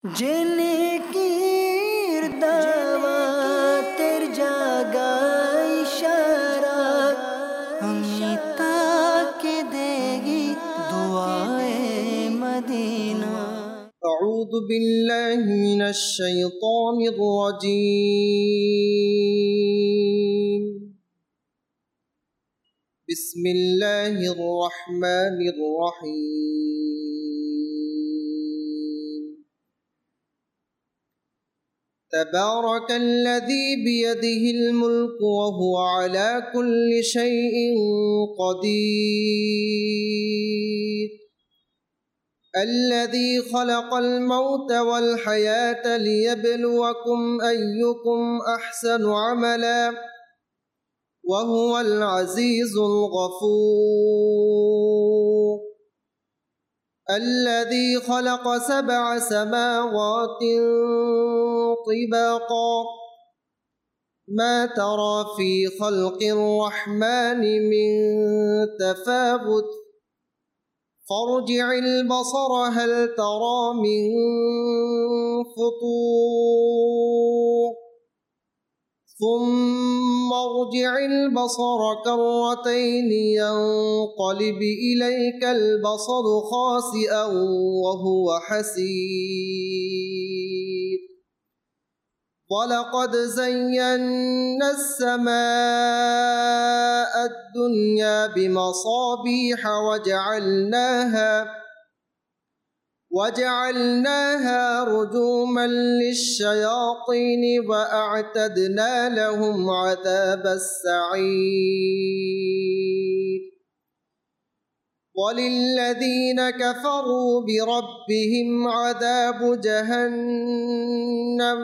जिनकीर दावतेर जागा इशारा अमिता के देगी दुआए मदीना। अऊज़ु बिल्लाहि मिनश शैतानिर रजीम। बिस्मिल्लाहिर रहमानिर रहीम। तबारकल्लज़ी बियदिहिल मुल्कु व हुवा अला कुल्लि शैइन क़दीर। الذي خلق الموت والحياة ليبلوكم أيكم أحسن عملا وهو العزيز الغفور. الذي خلق 7 سماوات طباقا ما ترى في خلق الرحمن من تفاوت فارجع البصر هل ترى من فطور ثم ارجع البصر كرتين ينقلب إليك البصر خاسئا وهو حسير. ولقد زينا السماء الدنيا بمصابيح وجعلناها رجوما للشياطين وأعتدنا لهم عذاب السعير. وللذين كفروا بربهم عذاب جهنم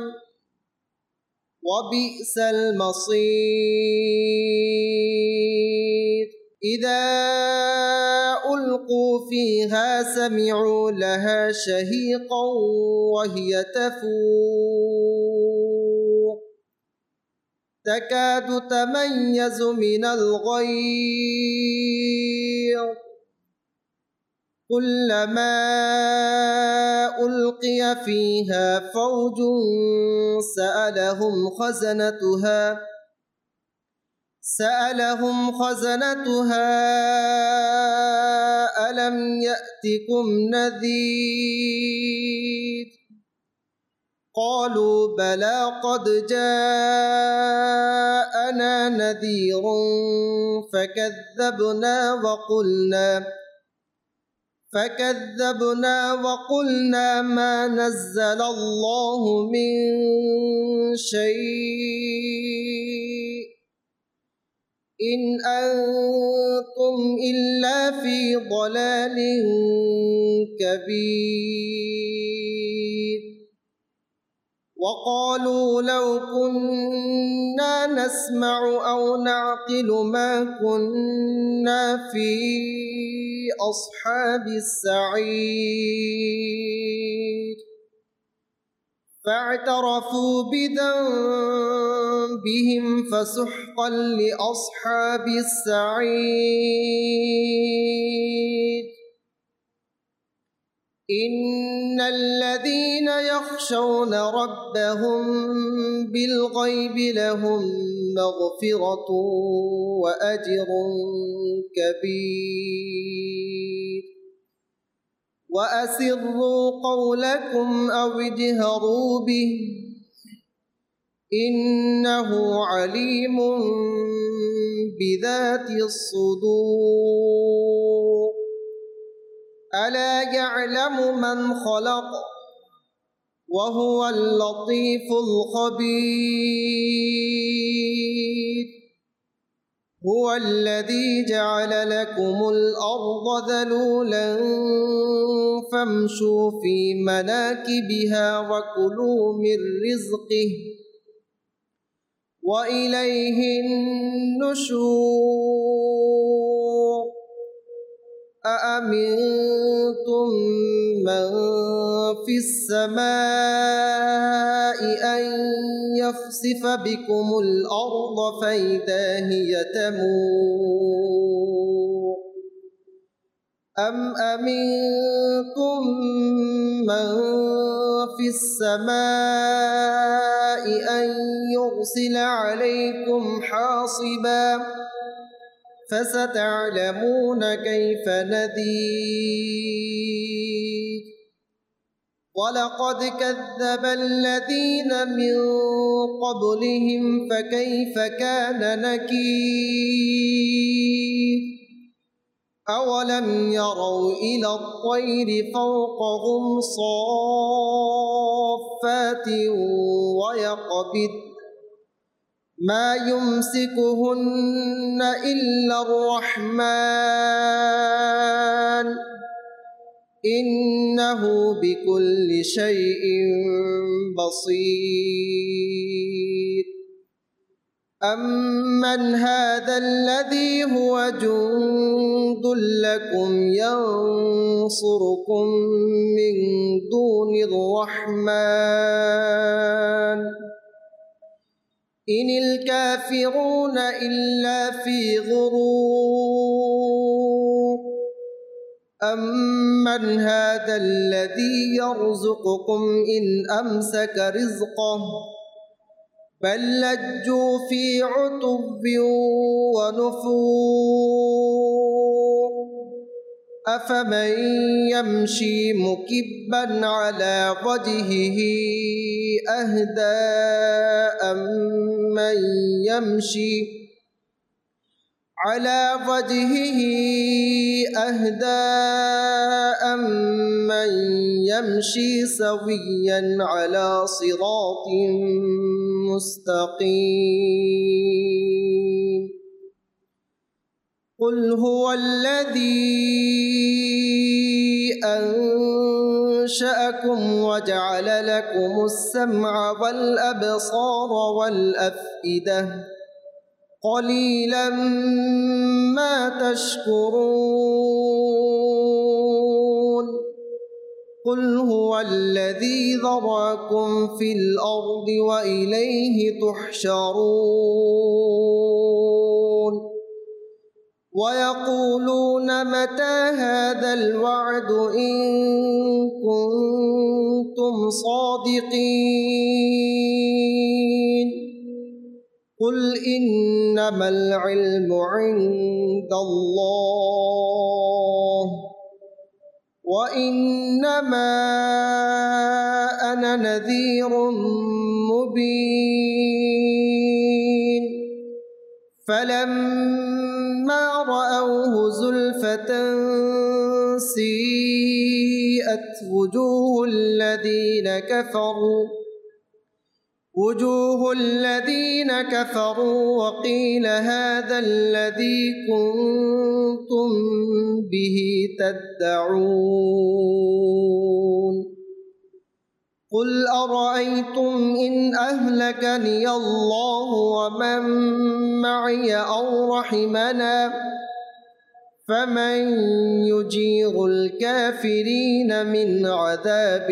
وبئس المصير. إذا ألقوا فيها سمعوا لها شهيقا وهي تفور تكاد تميز من الغيظ كلما ألقي فيها فوج سألهم خزنتها ألم يأتكم نذير قالوا بلى قد جاءنا نذير فكذبنا وقلنا ما نزل الله من شيء إن أنتم إلا في ضلال كبير. وقالوا لو كنا نسمع أو نعقل ما كنا في أصحاب السعير. فاعترفوا بذنبهم فسحقا لأصحاب السعير. إن الذين يخشون ربهم بالغيب لهم مغفرة وأجر كبير. وأسروا قولكم أو اجهروا به إنه عليم بذات الصدور. ألا يعلم من خلق وهو اللطيف الخبير. هو الذي جعل لكم الأرض ذلولا فامشوا في مناكبها وكلوا من رزقه وإليه النشور. أأمنتم من في السماء أن يخسف بكم الأرض فإذا هي تمور أم أمنتم من في السماء أن يرسل عليكم حاصبا فستعلمون كيف نذير ولقد كذب الذين من قبلهم فكيف كان نكير أولم يروا إلى الطير فوقهم صافات ويقبض ما يمسكهن إلا الرحمن إنه بكل شيء بصير أمن هذا الذي هو جند لكم ينصركم من دون الرحمن إن الكافرون إلا في غرور أمن هذا الذي يرزقكم إن أمسك رزقه بل لجوا في عتب ونفور أفمن يمشي مكبا على وجهه أهدى أمن يمشي على وجهه أهدى أمن يمشي سويا على صراط مستقيم قل هو الذي أنشأكم وجعل لكم السمع والأبصار والأفئدة قليلا ما تشكرون قل هو الذي ذرأكم في الأرض وإليه تحشرون ويقولون متى هذا الوعد إن كنتم صادقين قل إنما العلم عند الله وإنما أنا نذير مبين فلما رأوه زلفة سيئت وجوه الذين كفروا وقيل هذا الذي كنتم به تدعون قل أرأيتم إن أهلكني الله ومن معي أو رحمنا فمن يجير الكافرين من عذاب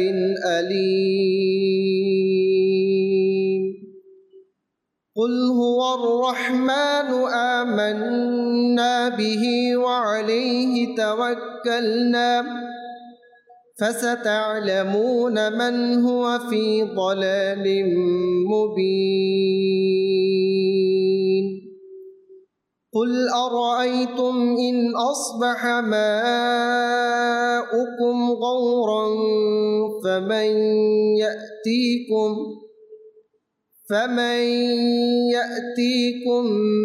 أليم قل هو الرحمن آمنا به وعليه توكلنا فستعلمون من هو في ضلال مبين قل أرأيتم إن أصبح ماؤكم غورا فمن يأتيكم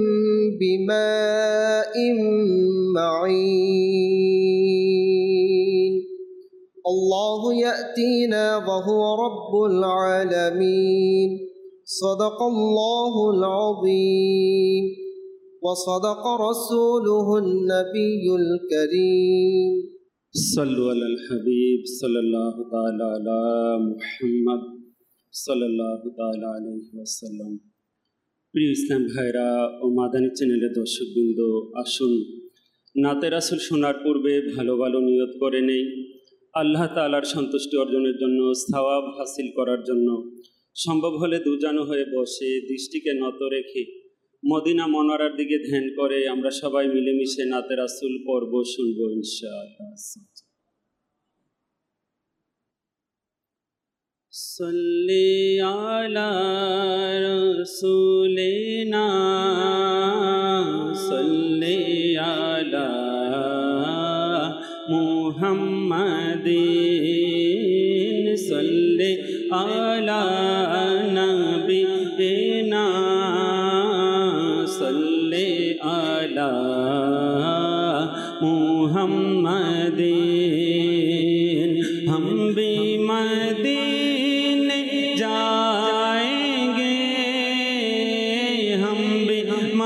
بماء معين الله يأتينا وهو رب العالمين صدق الله العظيم وصدق رسوله النبي الكريم صلوا على الحبيب صلى الله تعالى على محمد صلى الله تعالى عليه وسلم প্রিয় ইসলাম ভাইরা ও মাদানী চ্যানেলের দর্শকবৃন্দ, আসুন নাতে রাসূল শোনার পূর্বে ভালো ভালো নিয়ত করে নেই। আল্লাহ তাআলার সন্তুষ্টি অর্জনের জন্য, সওয়াব হাসিল করার জন্য সম্ভব হলে দুজানো হয়ে বসে দৃষ্টিকে নত রেখে মদিনা মনোয়ারার দিকে ধ্যান করে আমরা সবাই মিলেমিশে নাতে রাসূল পর্ব শুনব ইনশাআল্লাহ। সাল্লি আলা রাসূলিনা সাল্লি আলা মুহাম্মাদিন সাল্লি আলা নবিয়িনা সাল্লি আলা মুহাম্মাদিন हम भी मदीने जाएंगे हम भी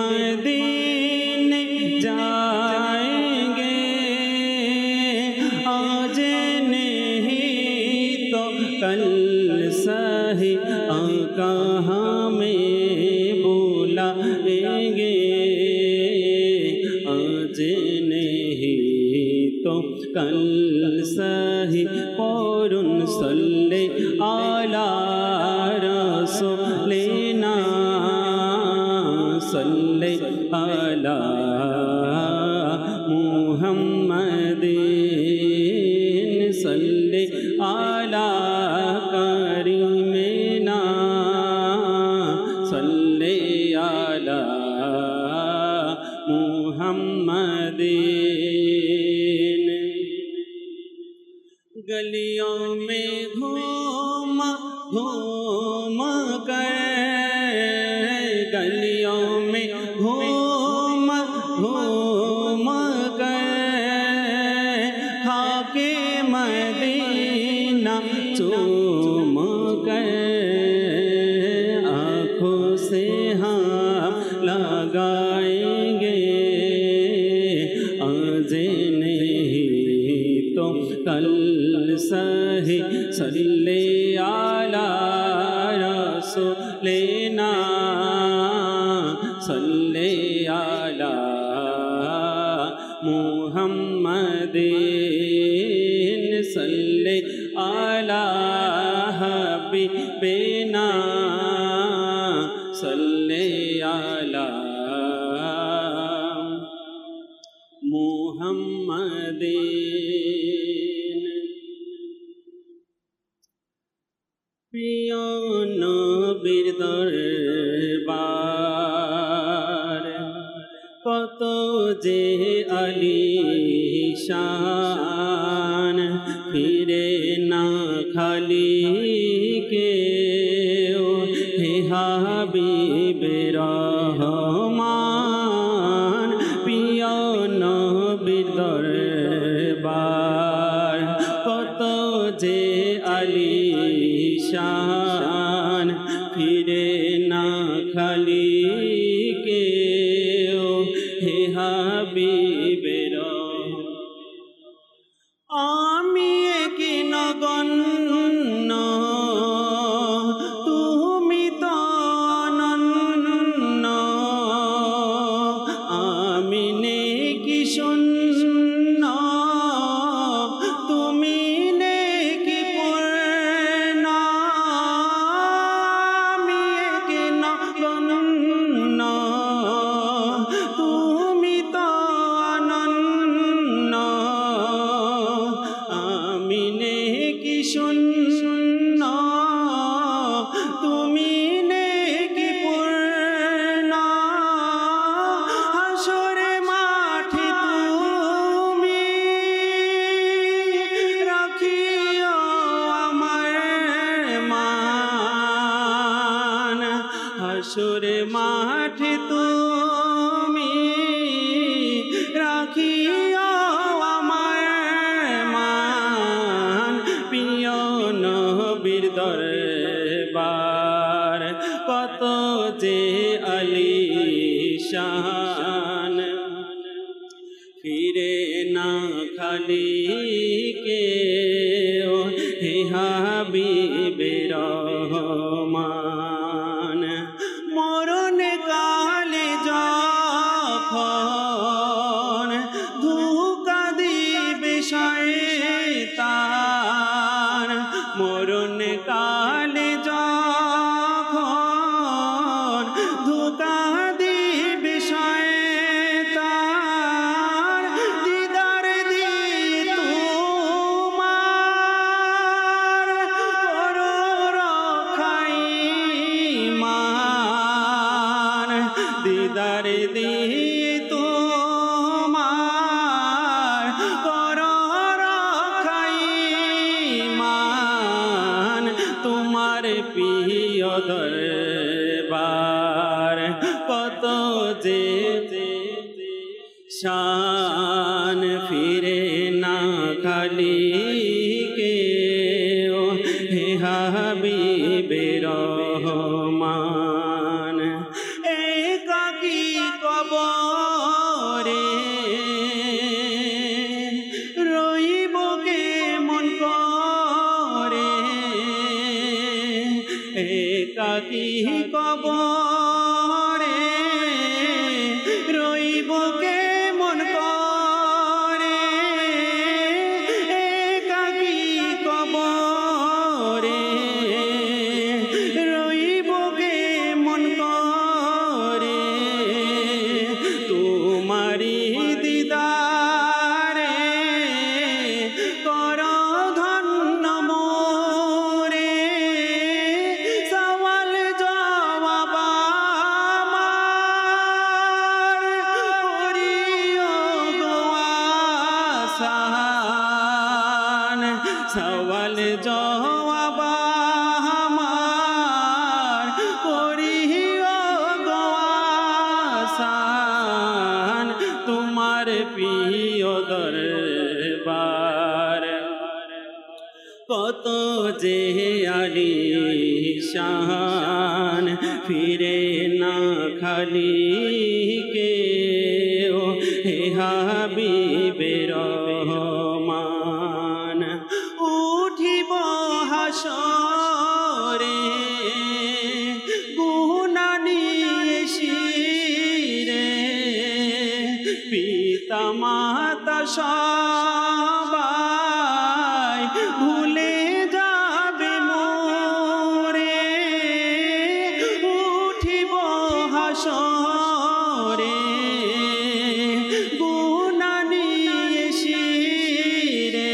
मदीने जाएंगे आज नहीं तो कल सही आका हमें बुलाएंगे आज नहीं तो कल सही पौरुन सल्ले आला रसूलिना सल्ले आला मुहम्मदिन सल्ले आला करीमिना सल्ले आला मुहम्मदिन। गलियों में घूम घूम कर गलियों में घूम घूम कर खाके मदीना चूम कर आँखों से हम लगाएंगे आज नहीं तो कल सही सल्ले आला रसूलिना सल्ले आला मुहम्मदिन सल्ले आला हबीबिना सल्ले आला मुहम्मदिन। প্রিয় নবীর দরবার কত যে আলিশান ফিরে না খালি কেউ হে হাবিবে রহমান প্রিয় নবীর দরবার কত যে আলিশান ফিরে না খালি কেউ হে হাবিবে আমি কি নগণ্য তুমি তো অনন্য আমি নেকি শূন্য তুমি নেকি পূর্ণ আমি কি নগণ্য তুমি তো অনন্য আমি নেকি শূন্য তুমি নেকি পূর্ণ হাসরে মাঠে তুমি রাখিও আমার মান হাসরে মাঠে তুমি রাখিও আমার মান প্রিয় নবীর দরবার কত যে আলিশান ফিরে না খালি কেউ হে হাবিবে রহমান মরণ কালে যখন ধোঁকা দিবে শয়তান মরণ কালে যখন ধোঁকা দিবে দিদার দিয়ে তোমার করো রক্ষাই মান তোমার প্রিয় দরবার কত যে শান ফিরে না খালি কে ও হে হাবিবে রহমান একাকী কবরে রইব কে মন করে একাকী কবরে রইব কে মন করে একাকী কবরে রইব কে মন করে তোমারি দিদারে কর ধন্য মোরে সওয়াল জবাব আমার করিও গো আসান সওয়াল জবাব আমার করিও গো আসান তোমার প্রিয় দরবার কত যে আলিশান ফিরে না খালি কে ও হে হাবিবে রহমান উঠিব হাসরে গুনাহ নিয়ে শিরে পিতা মাতা সবাই ভুলে যাবে মোরে উঠিব হাসরে গুনাহ নিয়ে শিরে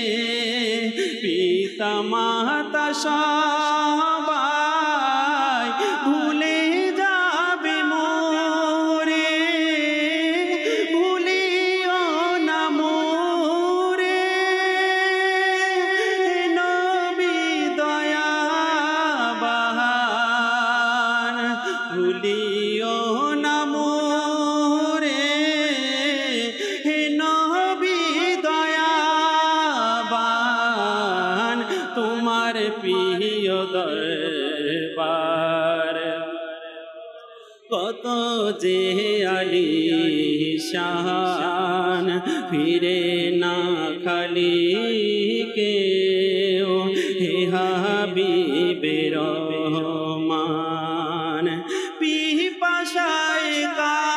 পিতা মাতা সবাই ভুলে যাবে মোরে ভুলিও না মোরে নবী দয়াবান ভুলিও না মোরে নবী দয়াবান তোমার প্রিয় দরবার কত যে আলিশান ফিরে না খালি কে ও হে হাবিবে রহমান পিপাসায়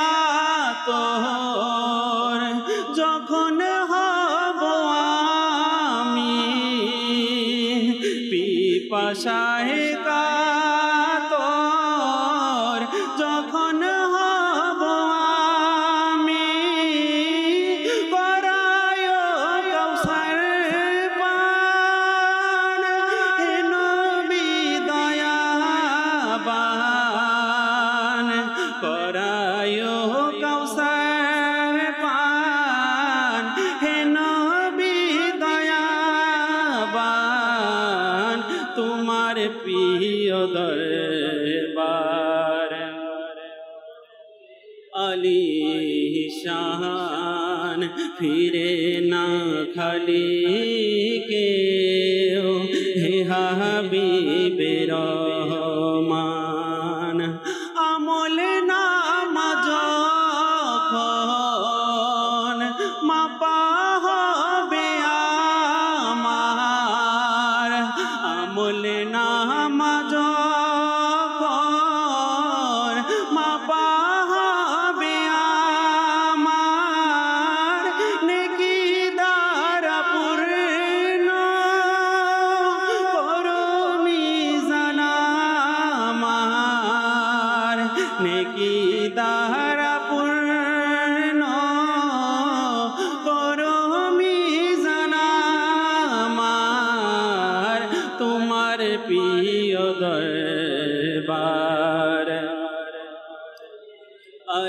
কাতর যখন হব আমি পিপাসায় কাতর যখন হব আমি করায় কাউসার পান হে নবী দয়াবান করায় কাউসার পান হে নবী দয়াবান তোমার প্রিয় দরবার আলিশান ফিরে না খালি কে ও হে হাবিবে রহমান আমল নামা যখন মাপা হবে আমার আমল নামা যখন মাপা হবে আমার নেকি দ্বারা পূর্ণ করো মিজান আমার নেকি দ্বারা পূর্ণ করো মিজান আমার তোমার প্রিয় দরবার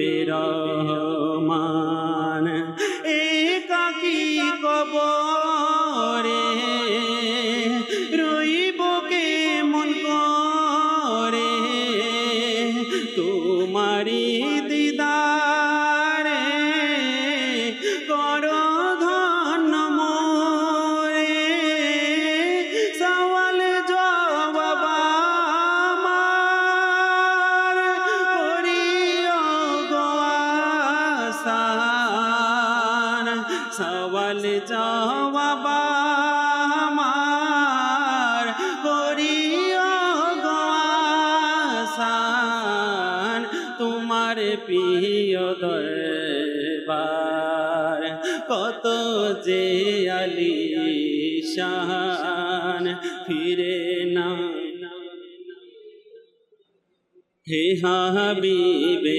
রহমান একাকী কবরে রইব কেমন করে তোমারি দিদারে করো ধন্য মোরে সওয়াল জবাব আমার করিও গো আসান সওয়াল জবাব আমার করিও গো আসান তোমার প্রিয় দরবার কত যে আলিশান ফিরে না হে হাবিবে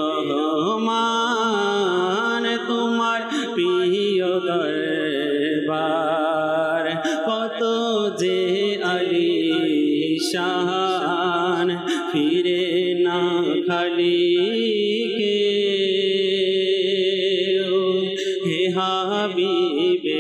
রহমান তোমার প্রিয় দরবার কত যে আলিশান ফিরে না খালি হে হাবিবে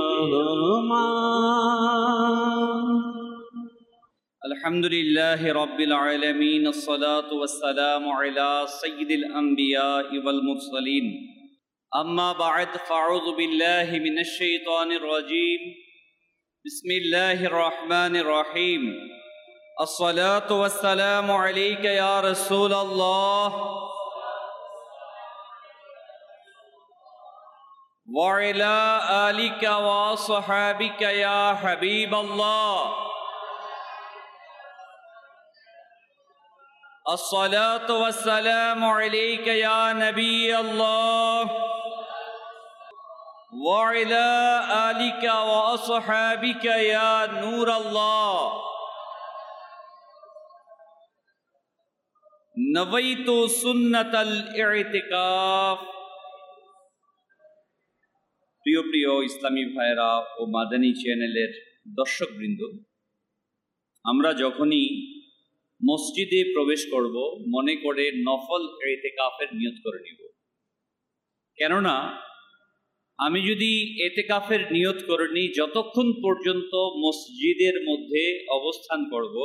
রহমান الحمد لله رب العالمين الصلاة والسلام على سيد الأنبياء والمرسلين أما بعد فأعوذ بالله من الشيطان الرجيم بسم الله الرحمن الرحيم الصلاة والسلام عليك يا رسول الله وعلى آلك وصحابك يا حبيب الله الصلاة والسلام عليك يا نبي الله وعلى آلك وأصحابك يا نور الله نويت سنة الاعتكاف প্রিয় প্রিয় ইসলামী ভাইরা ও মাদানী চ্যানেলের দর্শকবৃন্দ, আমরা যখনই মসজিদে প্রবেশ করব মনে করে নফল ইতিকাফের নিয়ত করে নিব। কেননা আমি যদি ইতিকাফের নিয়ত করে নিই, যতক্ষণ পর্যন্ত মসজিদের মধ্যে অবস্থান করব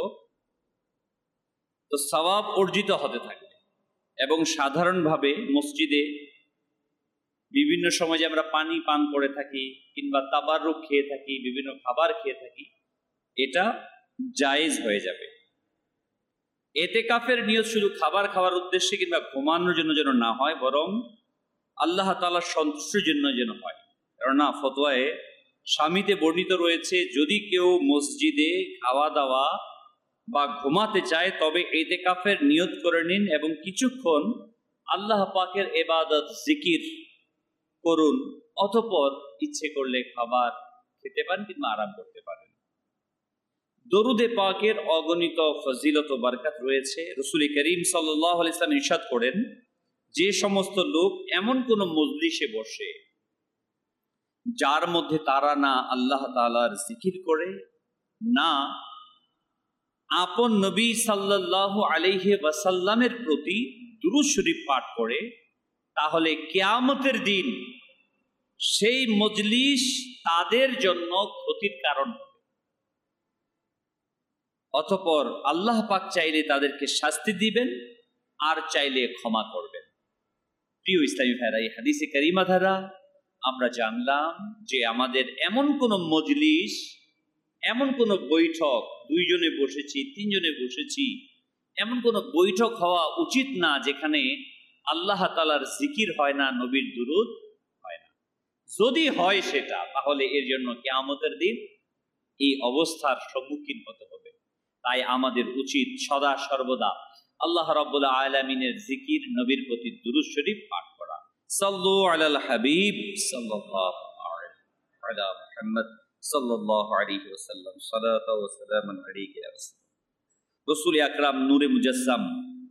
তো সওয়াব অর্জিত হতে থাকবে। এবং সাধারণভাবে মসজিদে বিভিন্ন সময় যে আমরা পানি পান করে থাকি কিংবা তাবাররুক খেয়ে থাকি, বিভিন্ন খাবার খেয়ে থাকি, এটা জায়েজ হয়ে যাবে। ইতিকাফের নিয়ত শুধু খাবার খাওয়ার উদ্দেশ্যে কিংবা ঘুমানোর জন্য যেন না হয়, বরং আল্লাহ তাআলার সন্তুষ্টির জন্য যেন হয়। কেননা ফতোয়ায়ে স্বামীতে বর্ণিত রয়েছে, যদি কেউ মসজিদে খাওয়া দাওয়া বা ঘুমাতে চায় তবে ইতিকাফের নিয়ত করে নিন এবং কিছুক্ষণ আল্লাহ পাকের ইবাদত জিকির করুন, অতঃপর ইচ্ছে করলে খাবার খেতে পারেন কিংবা আরাম করতে পারেন। দরুদে পাকের অগণিত ফজিলত ও বরকত রয়েছে। রাসূল করিম সাল্লাল্লাহু আলাইহি ওয়াসাল্লাম ইরশাদ করেন, যে সমস্ত লোক এমন কোন মজলিসে বসে যার মধ্যে তারা না আল্লাহ তাআলার জিকির করে, না আপন নবী সাল্লাল্লাহু আলাইহি ওয়াসাল্লামের প্রতি দুরূদ শরীফ পাঠ করে, তাহলে কিয়ামতের দিন সেই মজলিস তাদের জন্য ক্ষতির কারণ হবে। অতঃপর আল্লাহ পাক চাইলে তাদেরকে শাস্তি দিবেন আর চাইলে ক্ষমা করবেন। প্রিয় ইসলামী ভাইরা, এই হাদিসে কারিমা দ্বারা আমরা জানলাম যে আমাদের এমন কোন মজলিস, এমন কোন বৈঠক, দুইজনে বসেছি, তিনজনে বসেছি, এমন কোন বৈঠক হওয়া উচিত না যেখানে আল্লাহ তাআলার জিকির হয় না, নবীর দুরূদ হয় না। যদি হয় সেটা, তাহলে এর জন্য কিয়ামতের দিন এই অবস্থার সম্মুখীন হতে হবে। তাই আমাদের উচিত সদা সর্বদা আল্লাহ রাব্বুল আলামিনের জিকির, নবীর প্রতি দুরূদ শরীফ পাঠ করা। সাল্লু আলাল হাবিব সাল্লাল্লাহু আলা মুহাম্মদ সাল্লাল্লাহু আলাইহি ওয়াসাল্লাম। সালাতু ওয়া সালামুন আলাইকা ইয়া রাসূল আকরাম, নূরে মুজাসসাম,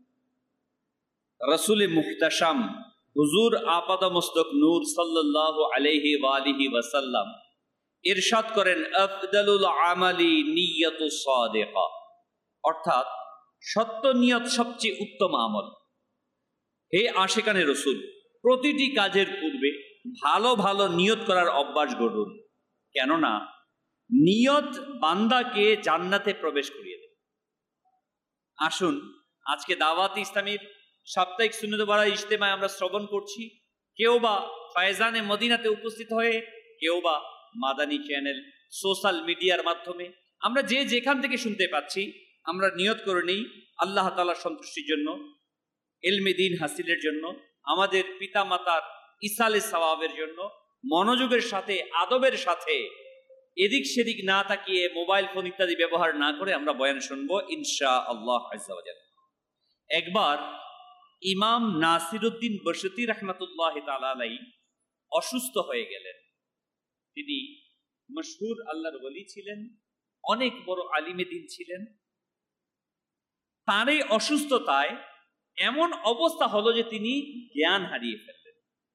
রাসূলে মুহতাশাম, হুজুর আপাদমস্তক নূর সাল্লাল্লাহু আলাইহি ওয়া আলিহি ওয়াসাল্লাম ইরশাদ করেন, আফদালুল আমালি নিয়্যাতু সাদিকা, অর্থাৎ সত্য নিয়ত সবচেয়ে উত্তম আমল। হে আশিকানে রসুল, প্রতিটি কাজের পূর্বে ভালো ভালো নিয়ত করার অভ্যাস গড়ুন, কেননা নিয়ত বান্দাকে জান্নাতে প্রবেশ করিয়ে দেয়। আসুন আজকে দাওয়াত ইসলামীর সাপ্তাহিক সুন্নত বারা ইজতেমায় আমরা শ্রবণ করছি, কেউ বা ফায়জানে মদিনাতে উপস্থিত হয়ে, কেউ বা মাদানী চ্যানেল, সোশ্যাল মিডিয়ার মাধ্যমে, আমরা যে যেখান থেকে শুনতে পাচ্ছি, আমরা নিয়ত করে নিই আল্লাহ তাআলার সন্তুষ্টির জন্য, ইলমে দ্বীন হাসিলের জন্য, আমাদের পিতা মাতার ইসালে সওয়াবের জন্য, মনোযোগের সাথে আদবের সাথে এদিক সেদিক না তাকিয়ে মোবাইল ফোন ইত্যাদি ব্যবহার না করে আমরা বয়ান শুনবো ইনশাআল্লাহ আযজা ওয়া জাল্লা। একবার ইমাম নাসিরউদ্দিন বসতি রাহমাতুল্লাহ তাআলা আলাইহি অসুস্থ হয়ে গেলেন। তিনি মশহুর আল্লাহর ওলি ছিলেন, অনেক বড় আলিমে দ্বীন ছিলেন। তার এই অসুস্থতায় এমন অবস্থা হলো যে তিনি জ্ঞান হারিয়ে ফেললেন।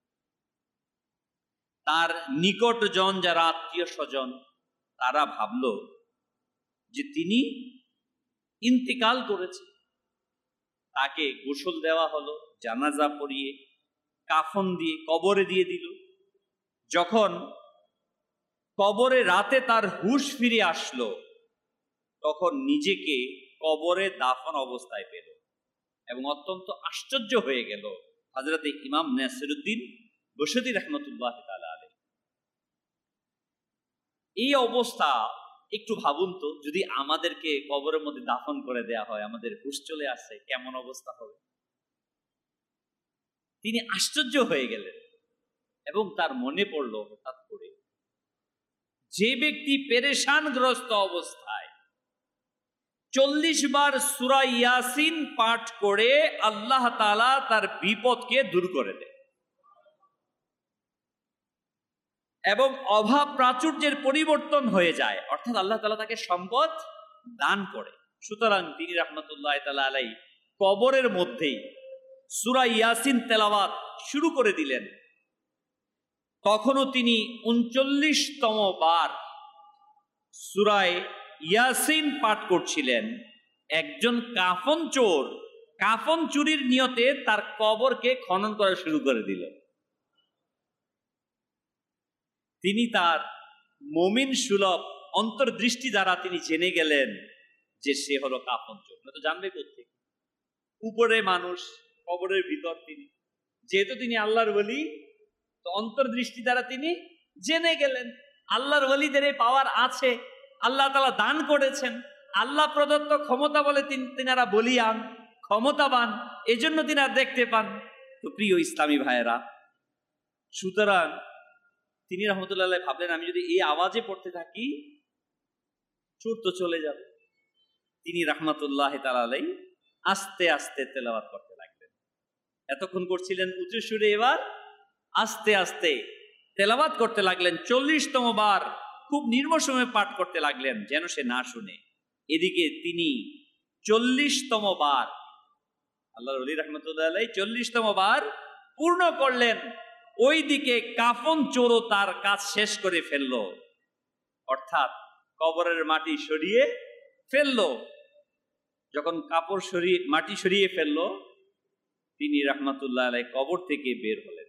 তার নিকটজন যারা আত্মীয় স্বজন, তারা ভাবল যে তিনি ইন্তেকাল করেছে। তাকে গোসল দেওয়া হলো, জানাজা পড়িয়ে কাফন দিয়ে কবরে দিয়ে দিল। যখন কবরে রাতে তার হুঁশ ফিরে আসলো, তখন নিজেকে কবরে দাফন অবস্থায় পেল এবং অত্যন্ত আশ্চর্য হয়ে গেল হযরতে ইমাম নাসিরউদ্দিন বসতি রাহমাতুল্লাহ তাআলা আলাইহি। এই অবস্থা একটু ভাবুন তো, যদি আমাদেরকে কবরের মধ্যে দাফন করে দেয়া হয়, আমাদের হুঁশ চলে আসে, কেমন অবস্থা হবে? তিনি আশ্চর্য হয়ে গেলেন এবং তার মনে পড়ল হঠাৎ করে, যে ব্যক্তি পেরেশানগ্রস্ত অবস্থায় 40 বার সূরা ইয়াসিন পাঠ করে আল্লাহ তাআলা তার বিপদকে দূর করে দেয় এবং অভাব প্রাচুর্যের পরিবর্তন হয়ে যায়, অর্থাৎ আল্লাহ তাআলা তাকে সম্পদ দান করে। সুতরাং তিনি রাহমাতুল্লাহ তাআলা আলাইহি কবরের মধ্যেই সূরা ইয়াসিন তেলাওয়াত শুরু করে দিলেন। তখনও তিনি 39তম বার সূরা ইয়াসিন পাঠ করছিলেন। একজন কাফন চোর কাফন চুরির নিয়তে তার কবরকে খনন করা শুরু করে দিল। তিনি তার মুমিন সুলভ অন্তর্দৃষ্টি দ্বারা তিনি জেনে গেলেন যে সে হলো কাফন চোর। না তো জানবে কোত্থেকে? উপরে মানুষ, কবরের ভিতর তিনি। যেহেতু তিনি আল্লাহর ওলি, তো অন্তর্দৃষ্টি দ্বারা তিনি জেনে গেলেন আল্লাহর ওলিদের এই পাওয়ার আছে, আল্লাহ তাআলা দান করেছেন, আল্লাহ প্রদত্ত ক্ষমতা বলে তিনারা বলিয়ান, ক্ষমতাবান, এজন্য তিনারা দেখতে পান। তো প্রিয় ইসলামী ভাইয়েরা, সুতরাং তিনি রহমতুল্লাহ আলাইহি ভাবলেন, আমি যদি এই আওয়াজে পড়তে থাকি চোর তো চলে যাবে। তিনি রহমতুল্লাহ তাআলা আলাইহি আস্তে আস্তে তেলাওয়াত করতে লাগলেন। এতক্ষণ করছিলেন উঁচু সুরে, এবার আস্তে আস্তে তেলাওয়াত করতে লাগলেন। 40তম বার খুব নির্মসমে পাঠ করতে লাগলেন যেন সে না শুনে। এদিকে তিনি 40তম বার, আল্লাহর ওলি রাহমাতুল্লাহ আলাইহি 40তম বার পূর্ণ করলেন। ওইদিকে কাফন চোরও তার কাজ শেষ করে ফেলল, অর্থাৎ কবরের মাটি সরিয়ে ফেলল। যখন মাটি সরিয়ে ফেলল, তিনি রাহমাতুল্লাহ আলাইহি কবর থেকে বের হলেন।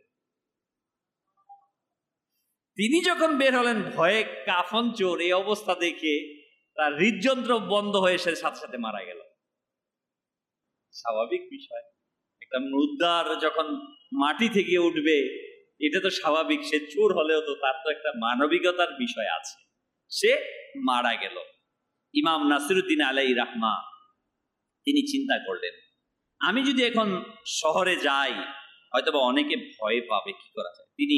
তিনি যখন বের হলেন, ভয়ে কাফন চোর এই অবস্থা দেখে তার হৃদযন্ত্র বন্ধ হয়ে সে সাথে সাথে মারা গেল। স্বাভাবিক বিষয়, একটা মুদ্রার যখন মাটি থেকে উঠবে এটা তো স্বাভাবিক। সে চোর হলেও তো তার তো একটা মানবিকতার বিষয় আছে, সে মারা গেল। ইমাম নাসিরউদ্দিন আলাইহি রাহমা তিনি চিন্তা করলেন, আমি যদি এখন শহরে যাই হয়তোবা অনেকে ভয় পাবে, কি করা যায়? তিনি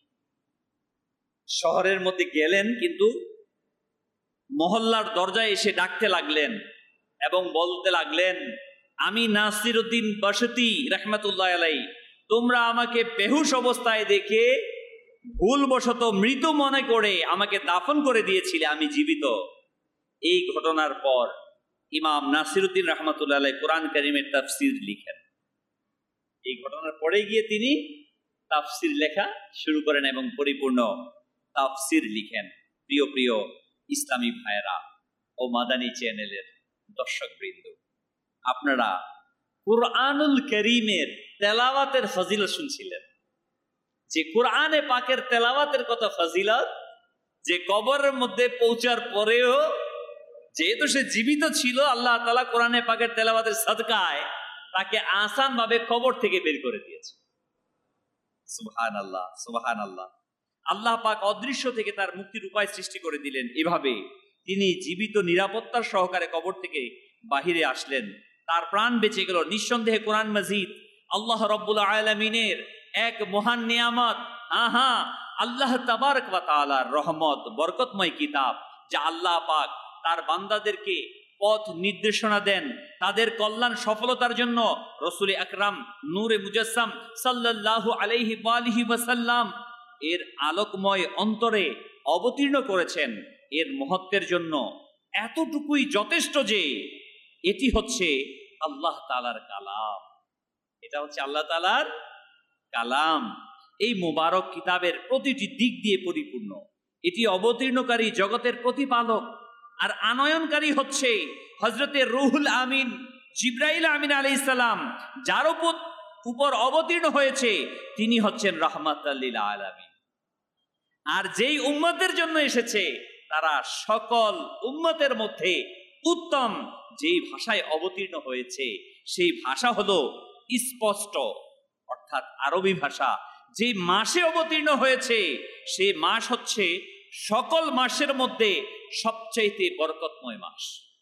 শহরের মধ্যে গেলেন, কিন্তু মহল্লার দরজায় এসে ডাকতে লাগলেন এবং বলতে লাগলেন, আমি নাসিরউদ্দিন বসতি রাহমাতুল্লাহ আলাইহি, তোমরা আমাকে বেহুশ অবস্থায় দেখে ভুলবশত মৃত মনে করে আমাকে দাফন করে দিয়েছিলে, আমি জীবিত। এই ঘটনার পর ইমাম নাসিরউদ্দিন রাহমাতুল্লাহ আলাইহি কোরআন কারীমের তাফসীর লিখেন। এই ঘটনার পরে গিয়ে তিনি তাফসীর লেখা শুরু করেন এবং পরিপূর্ণ তাফসীর লিখেন। প্রিয় প্রিয় ইসলামী ভাইয়েরা ও মাদানী চ্যানেলের দর্শকবৃন্দ, আপনারা কুরআনুল কারীমের তেলাওয়াতের ফজিলত শুনছিলেন, যে কোরআনে পাকের তেলাওয়াতের কত ফজিলত, যে কবরের মধ্যে পৌঁছার পরেও যেহেতু সে জীবিত ছিল, আল্লাহ তাআলা কোরআনে পাকের তেলাওয়াতের সাদকায় তাকে আসান ভাবে কবর থেকে বের করে দিয়েছে। সুবহানাল্লাহ, সুবহানাল্লাহ। আল্লাহ পাক অদৃশ্য থেকে তার মুক্তির উপায় সৃষ্টি করে দিলেন। এভাবে তিনি জীবিত নিরাপত্তার সহকারে কবর থেকে বাহিরে আসলেন, তার প্রাণ বেঁচে গেল। নিঃসন্দেহে কোরআন মাজিদ আল্লাহ রাব্বুল আলামিনের এক মহান নিয়ামত। হ্যাঁ, আল্লাহ তাবারক ওয়া তাআলার রহমত, বরকতময় কিতাব, যা আল্লাহ পাক তার বান্দাদেরকে পথ নির্দেশনা দেন তাদের কল্যাণ সফলতার জন্য। রাসূল আকরাম নূরে মুজাসসাম সাল্লাল্লাহু আলাইহি ওয়া আলিহি ওয়াসাল্লাম এর আলোকময় অন্তরে অবতীর্ণ করেছেন। এর মহত্বের জন্য এতটুকুই যথেষ্ট যে এটি হচ্ছে আল্লাহ তাআলার কালাম। এটা হচ্ছে আল্লাহ তাআলার কালাম। এই মুবারক কিতাবের প্রতিটি দিক দিয়ে পরিপূর্ণ। এটি অবতীর্ণকারী জগতের প্রতিপালক আর আনয়নকারী হচ্ছে হযরতে রূহুল আমিন জিবরাইল আমিন আলাইহিস সালাম, যার উপর অবতীর্ণ হয়েছে তিনি হচ্ছেন রাহমাতাল লিল আলামিন। আর যেই উম্মতের জন্য এসেছে তারা সকল উম্মতের মধ্যে উত্তম। যেই ভাষায় অবতীর্ণ হয়েছে সেই ভাষা হলো স্পষ্ট, অর্থাৎ আরবি ভাষা। যে মাসে অবতীর্ণ হয়েছে সেই মাস হচ্ছে সকল মাসের মধ্যে সবচাইতে বরকতময় মাস।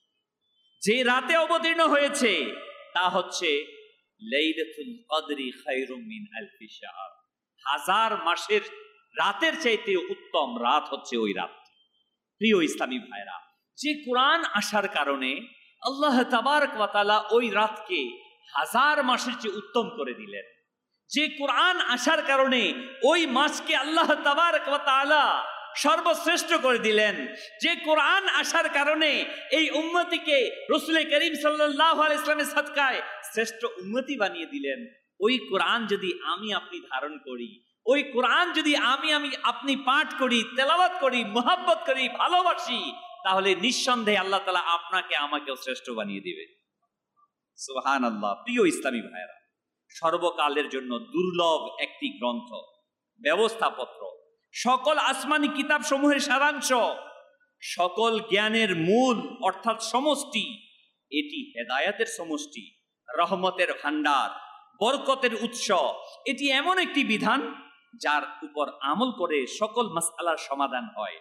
যে রাতে অবতীর্ণ হয়েছে তা হচ্ছে লাইলাতুল কদরি খায়রুম মিন আলফি শাহর। হাজার মাসের রাতের চাইতে উত্তম রাত হচ্ছে ওই রাত। প্রিয় ইসলামী ভাইরা, যে কোরআন আসার কারণে আল্লাহ তাবারক ওয়া তাআলা ওই রাতকে হাজার মাসের চেয়ে উত্তম করে দিলেন। যে কোরআন আসার কারণে ওই মাসকে আল্লাহ তাবারক ওয়া তাআলা সর্বশ্রেষ্ঠ করে দিলেন। যে কোরআন আসার কারণে এই উম্মতিকে রাসূল করিম সাল্লাল্লাহু আলাইহি ওয়াসাল্লামের সাদকায় শ্রেষ্ঠ উম্মতি বানিয়ে দিলেন। ওই কোরআন যদি আমি আপনি ধারণ করি, ওই কোরআন যদি আমি আপনি পাঠ করি, তেলাওয়াত করি, মুহাব্বত করি, ভালোবাসি, তাহলে নিঃসন্দেহে আল্লাহ তাআলা আপনাকে আমাকেও শ্রেষ্ঠ বানিয়ে দিবে। সুবহানাল্লাহ। প্রিয় ইসলামী ভাইরা, সর্বকালের জন্য দুর্লভ একটি গ্রন্থ, ব্যবস্থাপত্র, সকল আসমানি কিতাব সমূহের সারাংশ, সকল জ্ঞানের মূল অর্থাৎ সমষ্টি। এটি হেদায়েতের সমষ্টি, রহমতের ভান্ডার, বরকতের উৎস। এটি এমন একটি বিধান যার উপর আমল করে সকল মাসআলার সমাধান হয়।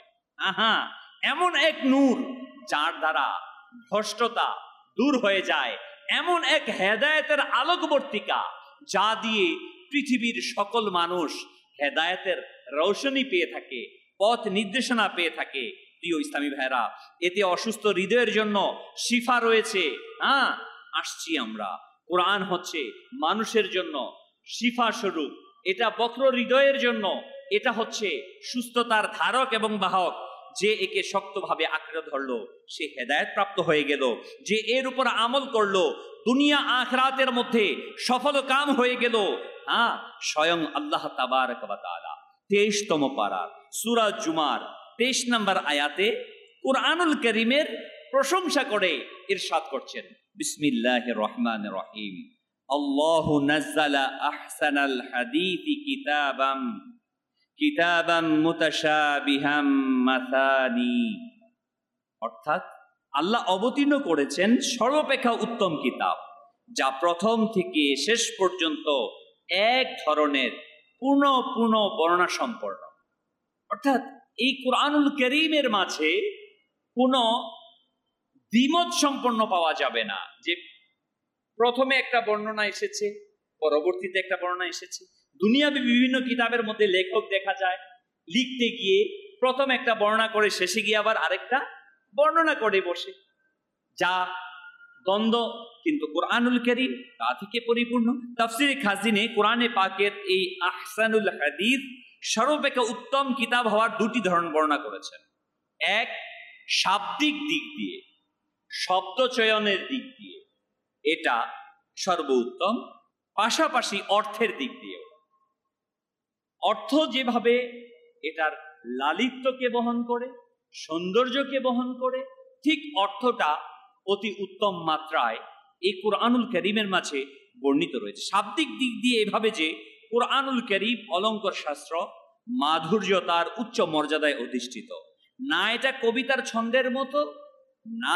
এমন এক নূর যার দ্বারা ভ্রষ্টতা দূর হয়ে যায়, এমন এক হেদায়েতের আলোকবর্তিকা যা দিয়ে পৃথিবীর সকল মানুষ হেদায়েতের রৌশনী পেয়ে থাকে, পথ নির্দেশনা পেয়ে থাকে। প্রিয় ইসলামী ভাইরা, এতে অসুস্থ হৃদয়ের জন্য শিফা রয়েছে। আসছি আমরা। কোরআন হচ্ছে মানুষের জন্য শিফা স্বরূপ। এটা বক্র হৃদয়ের জন্য এটা হচ্ছে সুস্থতার ধারক এবং বাহক। যে একে শক্তভাবে আঁকড়ে ধরলো সে হেদায়েত প্রাপ্ত হয়ে গেল। যে এর উপর আমল করলো দুনিয়া আখিরাতের মধ্যে সফল কাম হয়ে গেল। স্বয়ং আল্লাহ তাবারক ওয়া তাআলা 23তম পারা সূরা জুমার 23 নম্বর আয়াতে কুরআনুল কারীমের প্রশংসা করে ইরশাদ করছেন, বিসমিল্লাহির রহমানির রহিম, আল্লাহু নাযালা আহসানাল হাদীসি কিতাবাম মুতাশাবিহাম মাসানি। অর্থাৎ আল্লাহ অবতীর্ণ করেছেন সর্বাপেক্ষা উত্তম কিতাব, যা প্রথম থেকে শেষ পর্যন্ত এক ধরনের পূর্ণ বর্ণনা সম্পন্ন। অর্থাৎ এই কুরআনুল কারীমের মাঝে কোনো দ্বিমত সম্পন্ন পাওয়া যাবে না, যে প্রথমে একটা বর্ণনা এসেছে পরবর্তীতে একটা বর্ণনা এসেছে। দুনিয়াবি বিভিন্ন কিতাবের মধ্যে লেখক দেখা যায় লিখতে গিয়ে প্রথম একটা বর্ণনা করে শেষে গিয়ে আবার আরেকটা বর্ণনা করে বসে, যা দ্বন্দ্ব। কিন্তু কুরআনুল কারীম তা থেকে পরিপূর্ণ। তাফসীরে খাজিনে কোরআনে পাকের এই আহসানুল হাদিস সর্বাপেক্ষা উত্তম কিতাব হওয়ার দুটি ধরন বর্ণনা করেছেন। এক, শাব্দিক দিক দিয়ে, শব্দ চয়নের দিক দিয়ে এটা সর্বোত্তম, পাশাপাশি অর্থের দিক দিয়েও। অর্থ যেভাবে এটার লালিত্যকে বহন করে, সৌন্দর্যকে বহন করে, ঠিক অর্থটা অতি উত্তম মাত্রায় এই কোরআনুল কারীমের মাঝে বর্ণিত রয়েছে। শাব্দিক দিক দিয়ে এভাবে যে কোরআনুল কারীম অলঙ্কার শাস্ত্র, মাধুর্যতার উচ্চ মর্যাদায় অধিষ্ঠিত। না এটা কবিতার ছন্দের মতো, না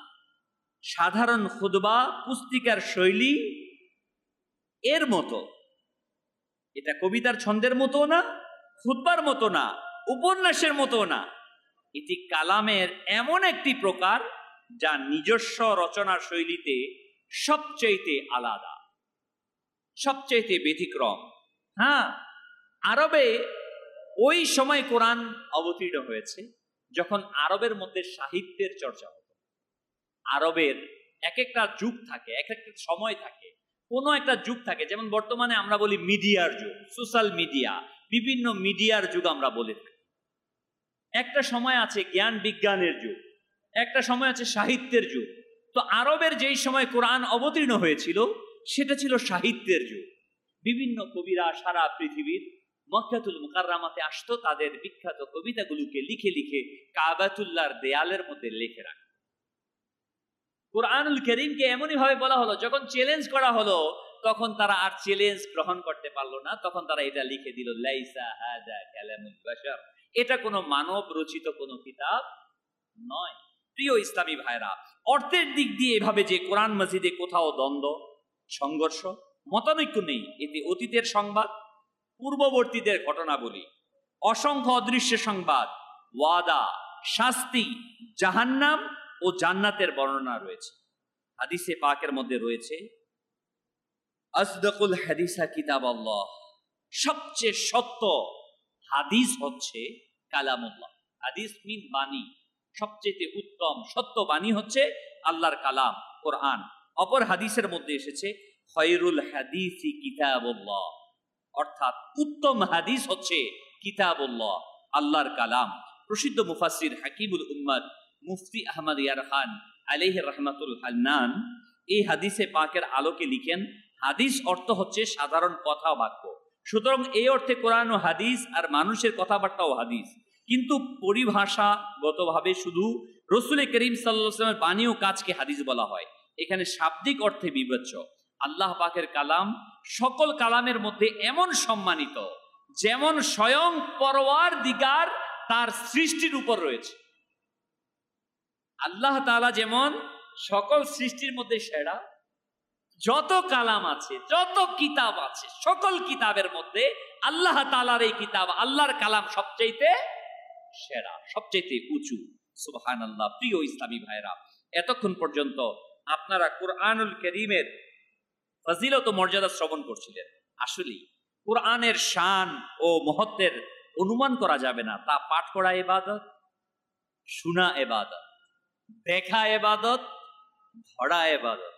সাধারণ খুতবা পুস্তিকার শৈলী এর মতো। এটা কবিতার ছন্দের মতো না, খুতবার মতো না, উপন্যাসের মতো না। এটি কালামের এমন একটি প্রকার যা নিজস্ব রচনা শৈলীতে সবচাইতে আলাদা, সবচাইতে ব্যতিক্রম। হ্যাঁ, আরবে ওই সময় কোরআন অবতীর্ণ হয়েছে যখন আরবের মধ্যে সাহিত্যের চর্চা হতো। আরবের এক একটা যুগ থাকে, এক একটা সময় থাকে, কোনো একটা যুগ থাকে। যেমন বর্তমানে আমরা বলি মিডিয়ার যুগ, সোশ্যাল মিডিয়া, বিভিন্ন মিডিয়ার যুগ আমরা বলে থাকি। একটা সময় আছে জ্ঞান বিজ্ঞানের যুগ, একটা সময় আছে সাহিত্যের যুগ। তো আরবের যেই সময় কোরআন অবতীর্ণ হয়েছিল সেটা ছিল সাহিত্যের যুগ। বিভিন্ন কবিরা সারা পৃথিবীর মক্কাতুল মুকাররামাতে আসতো, তাদের বিখ্যাত কবিতাগুলোকে লিখে লিখে কাবাতুল্লাহর দেয়ালের মধ্যে লিখে রাখত। কোরআনুল কারীমকে এমনই ভাবে বলা হলো, যখন চ্যালেঞ্জ করা হলো তখন তারা আর চ্যালেঞ্জ গ্রহণ করতে পারলো না, তখন তারা এটা লিখে দিল, লাইসা হাযা কালামুল বাশার, এটা কোনো মানব রচিত কোনো কিতাব নয়। প্রিয় ইসলামী ভাইরা, অর্থের দিক দিয়ে এভাবে যে কোরআন মাজিদে কোথাও দ্বন্দ্ব, সংঘর্ষ, মতানৈক্য নেই। এতে অতীতের সংবাদ, পূর্ববর্তীদের ঘটনাবলী, অসংখ্য অদৃশ্য সংবাদ, ওয়াদা, শাস্তি, জাহান্নাম ও জান্নাতের বর্ণনা রয়েছে। হাদিসে পাকের মধ্যে রয়েছে, আসদাকুল হাদিসা কিতাবাল্লাহ, সবচেয়ে সত্য হাদিস হচ্ছে কালামুল্লাহ। হাদিস মিন বাণী, সবচেয়ে উত্তম সত্য বাণী হচ্ছে আল্লাহর কালাম কোরআন। অপর হাদিসের মধ্যে এসেছে খায়রুল হাদিসি কিতাবুল্লাহ, অর্থাৎ উত্তম হাদিস হচ্ছে কিতাবুল্লাহ, আল্লাহর কালাম। প্রসিদ্ধ মুফাসসির হাকিমুল উম্মাত মুফতি আহমদ ইয়ার খান আলাইহি রাহমাতুল হান্নান এই হাদিসে পাকের আলোকে লিখেন, হাদিস অর্থ হচ্ছে সাধারণ কথা বাক্য। সুতরাং এই অর্থে কোরআন ও হাদিস আর মানুষের কথাবার্তাও হাদিস, কিন্তু পরিভাষাগতভাবে শুধু রাসূল করিম সাল্লাল্লাহু আলাইহি ওয়াসাল্লামের বাণী ও কাজকে হাদিস বলা হয়। এখানে শাব্দিক অর্থে বিবেচ্য আল্লাহ পাকের কালাম সকল কালামের মধ্যে এমন সম্মানিত যেমন স্বয়ং পরওয়ারদিগার তার সৃষ্টির উপর রয়েছে। আল্লাহ তাআলা যেমন সকল সৃষ্টির মধ্যে সেরা, যত কালাম আছে, যত কিতাব আছে, সকল কিতাবের মধ্যে আল্লাহ তাআলার এই কিতাব, আল্লাহর কালাম সবচাইতে সেরা, সবচাইতে উঁচু। সুবহানাল্লাহ। প্রিয় ইসলামী ভাইরা, এতক্ষণ পর্যন্ত আপনারা কোরআনুল কারীমের ফজিলত ও মর্যাদা শ্রবণ করছিলেন। আসলে কোরআনের শান ও মহত্বের অনুমান করা যাবে না। তা পাঠ করা ইবাদত, শোনা ইবাদত, দেখা ইবাদত, ধরা ইবাদত।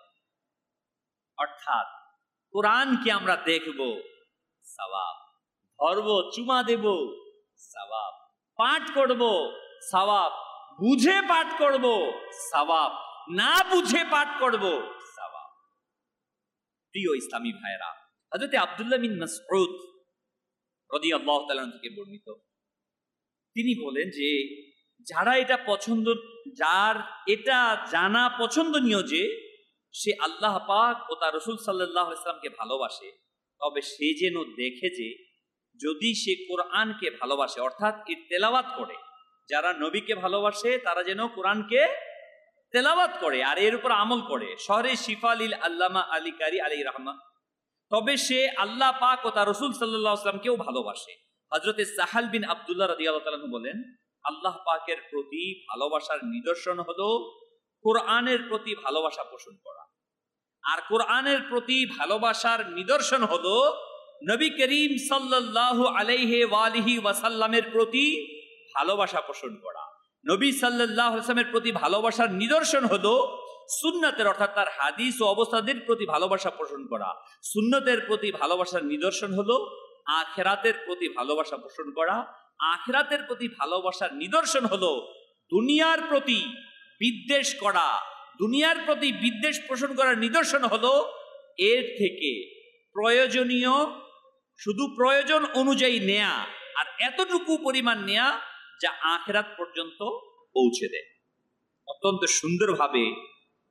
অর্থাৎ কোরআনকে আমরা দেখব, সওয়াব, ধরব, চুমা দেব, সওয়াব, পাঠ করব, সওয়াব, বুঝে পাঠ করব, সওয়াব, না বুঝে পাঠ করব, সওয়াব। প্রিয় ইসলামী ভাইরা, হযরত আব্দুল্লাহ বিন মাসউদ রাদিয়াল্লাহু তাআলা থেকে বর্ণিত, তিনি বলেন যে যারা এটা পছন্দ, যার এটা জানা পছন্দনীয় যে সে আল্লাহ পাক ও তার রাসূল সাল্লাল্লাহু আলাইহি ওয়াসাল্লামকে ভালোবাসে, তবে সে যেন দেখে যে যদি সে কোরআনকে ভালোবাসে, অর্থাৎ এর তেলাওয়াত করে, যারা নবীকে ভালোবাসে তারা যেন কোরআনকে তেলাওয়াত করে আর এর উপর আমল করে। শহরে শিফালিল আল্লামা আলী কারি আলাইহি রাহমা, তবে সে আল্লাহ পাক ও তার রাসূল সাল্লাল্লাহু আলাইহি ওয়াসাল্লামকেও ভালোবাসে। হযরত সাহাল বিন আব্দুল্লাহ রাদিয়াল্লাহু তাআলা বলেন, আল্লাহ পাকের প্রতি ভালোবাসার নিদর্শন হলো কোরআনের প্রতি ভালোবাসা পোষণ করা, আর কোরআনের প্রতি ভালোবাসার নিদর্শন হলো নবী করিম সাল্লাল্লাহু আলাইহি ওয়া আলিহি ওয়াসাল্লামের প্রতি ভালোবাসা পোষণ করা। নবী সাল্লাল্লাহু আলাইহি ওয়াসাল্লামের প্রতি ভালোবাসার নিদর্শন হলো সুন্নতের, অর্থাৎ তার হাদিস ও অবস্থাদের প্রতি ভালোবাসা পোষণ করা। সুন্নতের প্রতি ভালোবাসার নিদর্শন হলো আখিরাতের প্রতি ভালোবাসা পোষণ করা। আখিরাতের প্রতি ভালোবাসার নিদর্শন হলো দুনিয়ার প্রতি বিদ্বেষ করা। দুনিয়ার প্রতি বিদ্বেষ পোষণ করার নিদর্শন হলো এর থেকে প্রয়োজনীয়, শুধু প্রয়োজন অনুযায়ী নেয়া, আর এতটুকু পরিমাণ নেয়া যা আখিরাত পর্যন্ত পৌঁছে দেয়। অত্যন্ত সুন্দরভাবে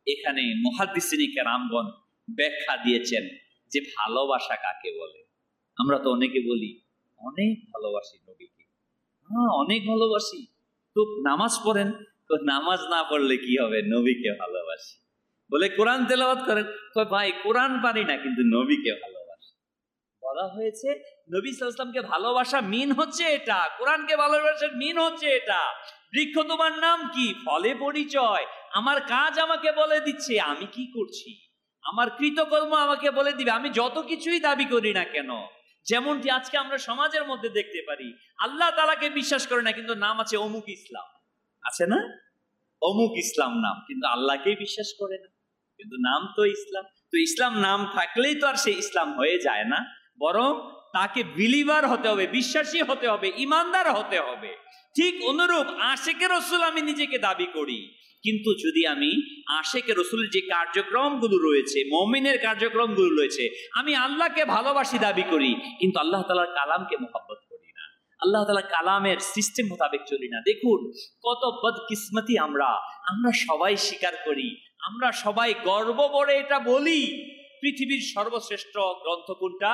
এখানে মুহাদ্দিসিনে কেরামগণ ব্যাখ্যা দিয়েছেন যে ভালোবাসা কাকে বলে। আমরা তো অনেকে বলি অনেক ভালোবাসি নবীকে, অনেক ভালোবাসি, তো নামাজ পড়েন, তো নামাজ না পড়লে কি হবে, নবীকে ভালোবাসি। বলে কোরআন তেলাওয়াত করেন, ভাই কোরআন পারি না কিন্তু নবীকে ভালোবাসি। বলা হয়েছে নবী সাল্লাল্লাহু আলাইহি ওয়াসাল্লামকে ভালোবাসা মিন হচ্ছে এটা, কোরআনকে ভালোবাসার মিন হচ্ছে এটা। বৃক্ষ তোমার নাম কি, ফলে পরিচয়। আমার কাজ আমাকে বলে দিচ্ছে আমি কি করছি, আমার কৃতকর্ম আমাকে বলে দিবে, আমি যত কিছুই দাবি করি না কেন। যেমনটি আজকে আমরা সমাজের মধ্যে দেখতে পারি, আল্লাহ তাআলাকে বিশ্বাস করে না কিন্তু নাম আছে অমুক ইসলাম, আছে না, অমুক ইসলাম নাম, কিন্তু আল্লাহকেই বিশ্বাস করে না, কিন্তু নাম তো ইসলাম। তো ইসলাম নাম থাকলেই তো আর সে ইসলাম হয়ে যায় না, বরং তাকে বিলিভার হতে হবে, বিশ্বাসী হতে হবে, ইমানদার হতে হবে। ঠিক অনুরূপ আশেকে রসুল আমি নিজেকে দাবি করি, কিন্তু যদি আমি আশেকে রসুলের যে কার্যক্রমগুলো রয়েছে, মুমিনের কার্যক্রমগুলো রয়েছে, আমি আল্লাহকে ভালোবাসি দাবি করি, কিন্তু আল্লাহ তাআলার কালামকে মোহাব্বত করি না, আল্লাহ তাআলার কালামের সিস্টেম মোতাবেক চলি না। দেখুন কত বদকিসমতি আমরা সবাই স্বীকার করি, আমরা সবাই গর্ব করে এটা বলি, পৃথিবীর সর্বশ্রেষ্ঠ গ্রন্থ কোনটা,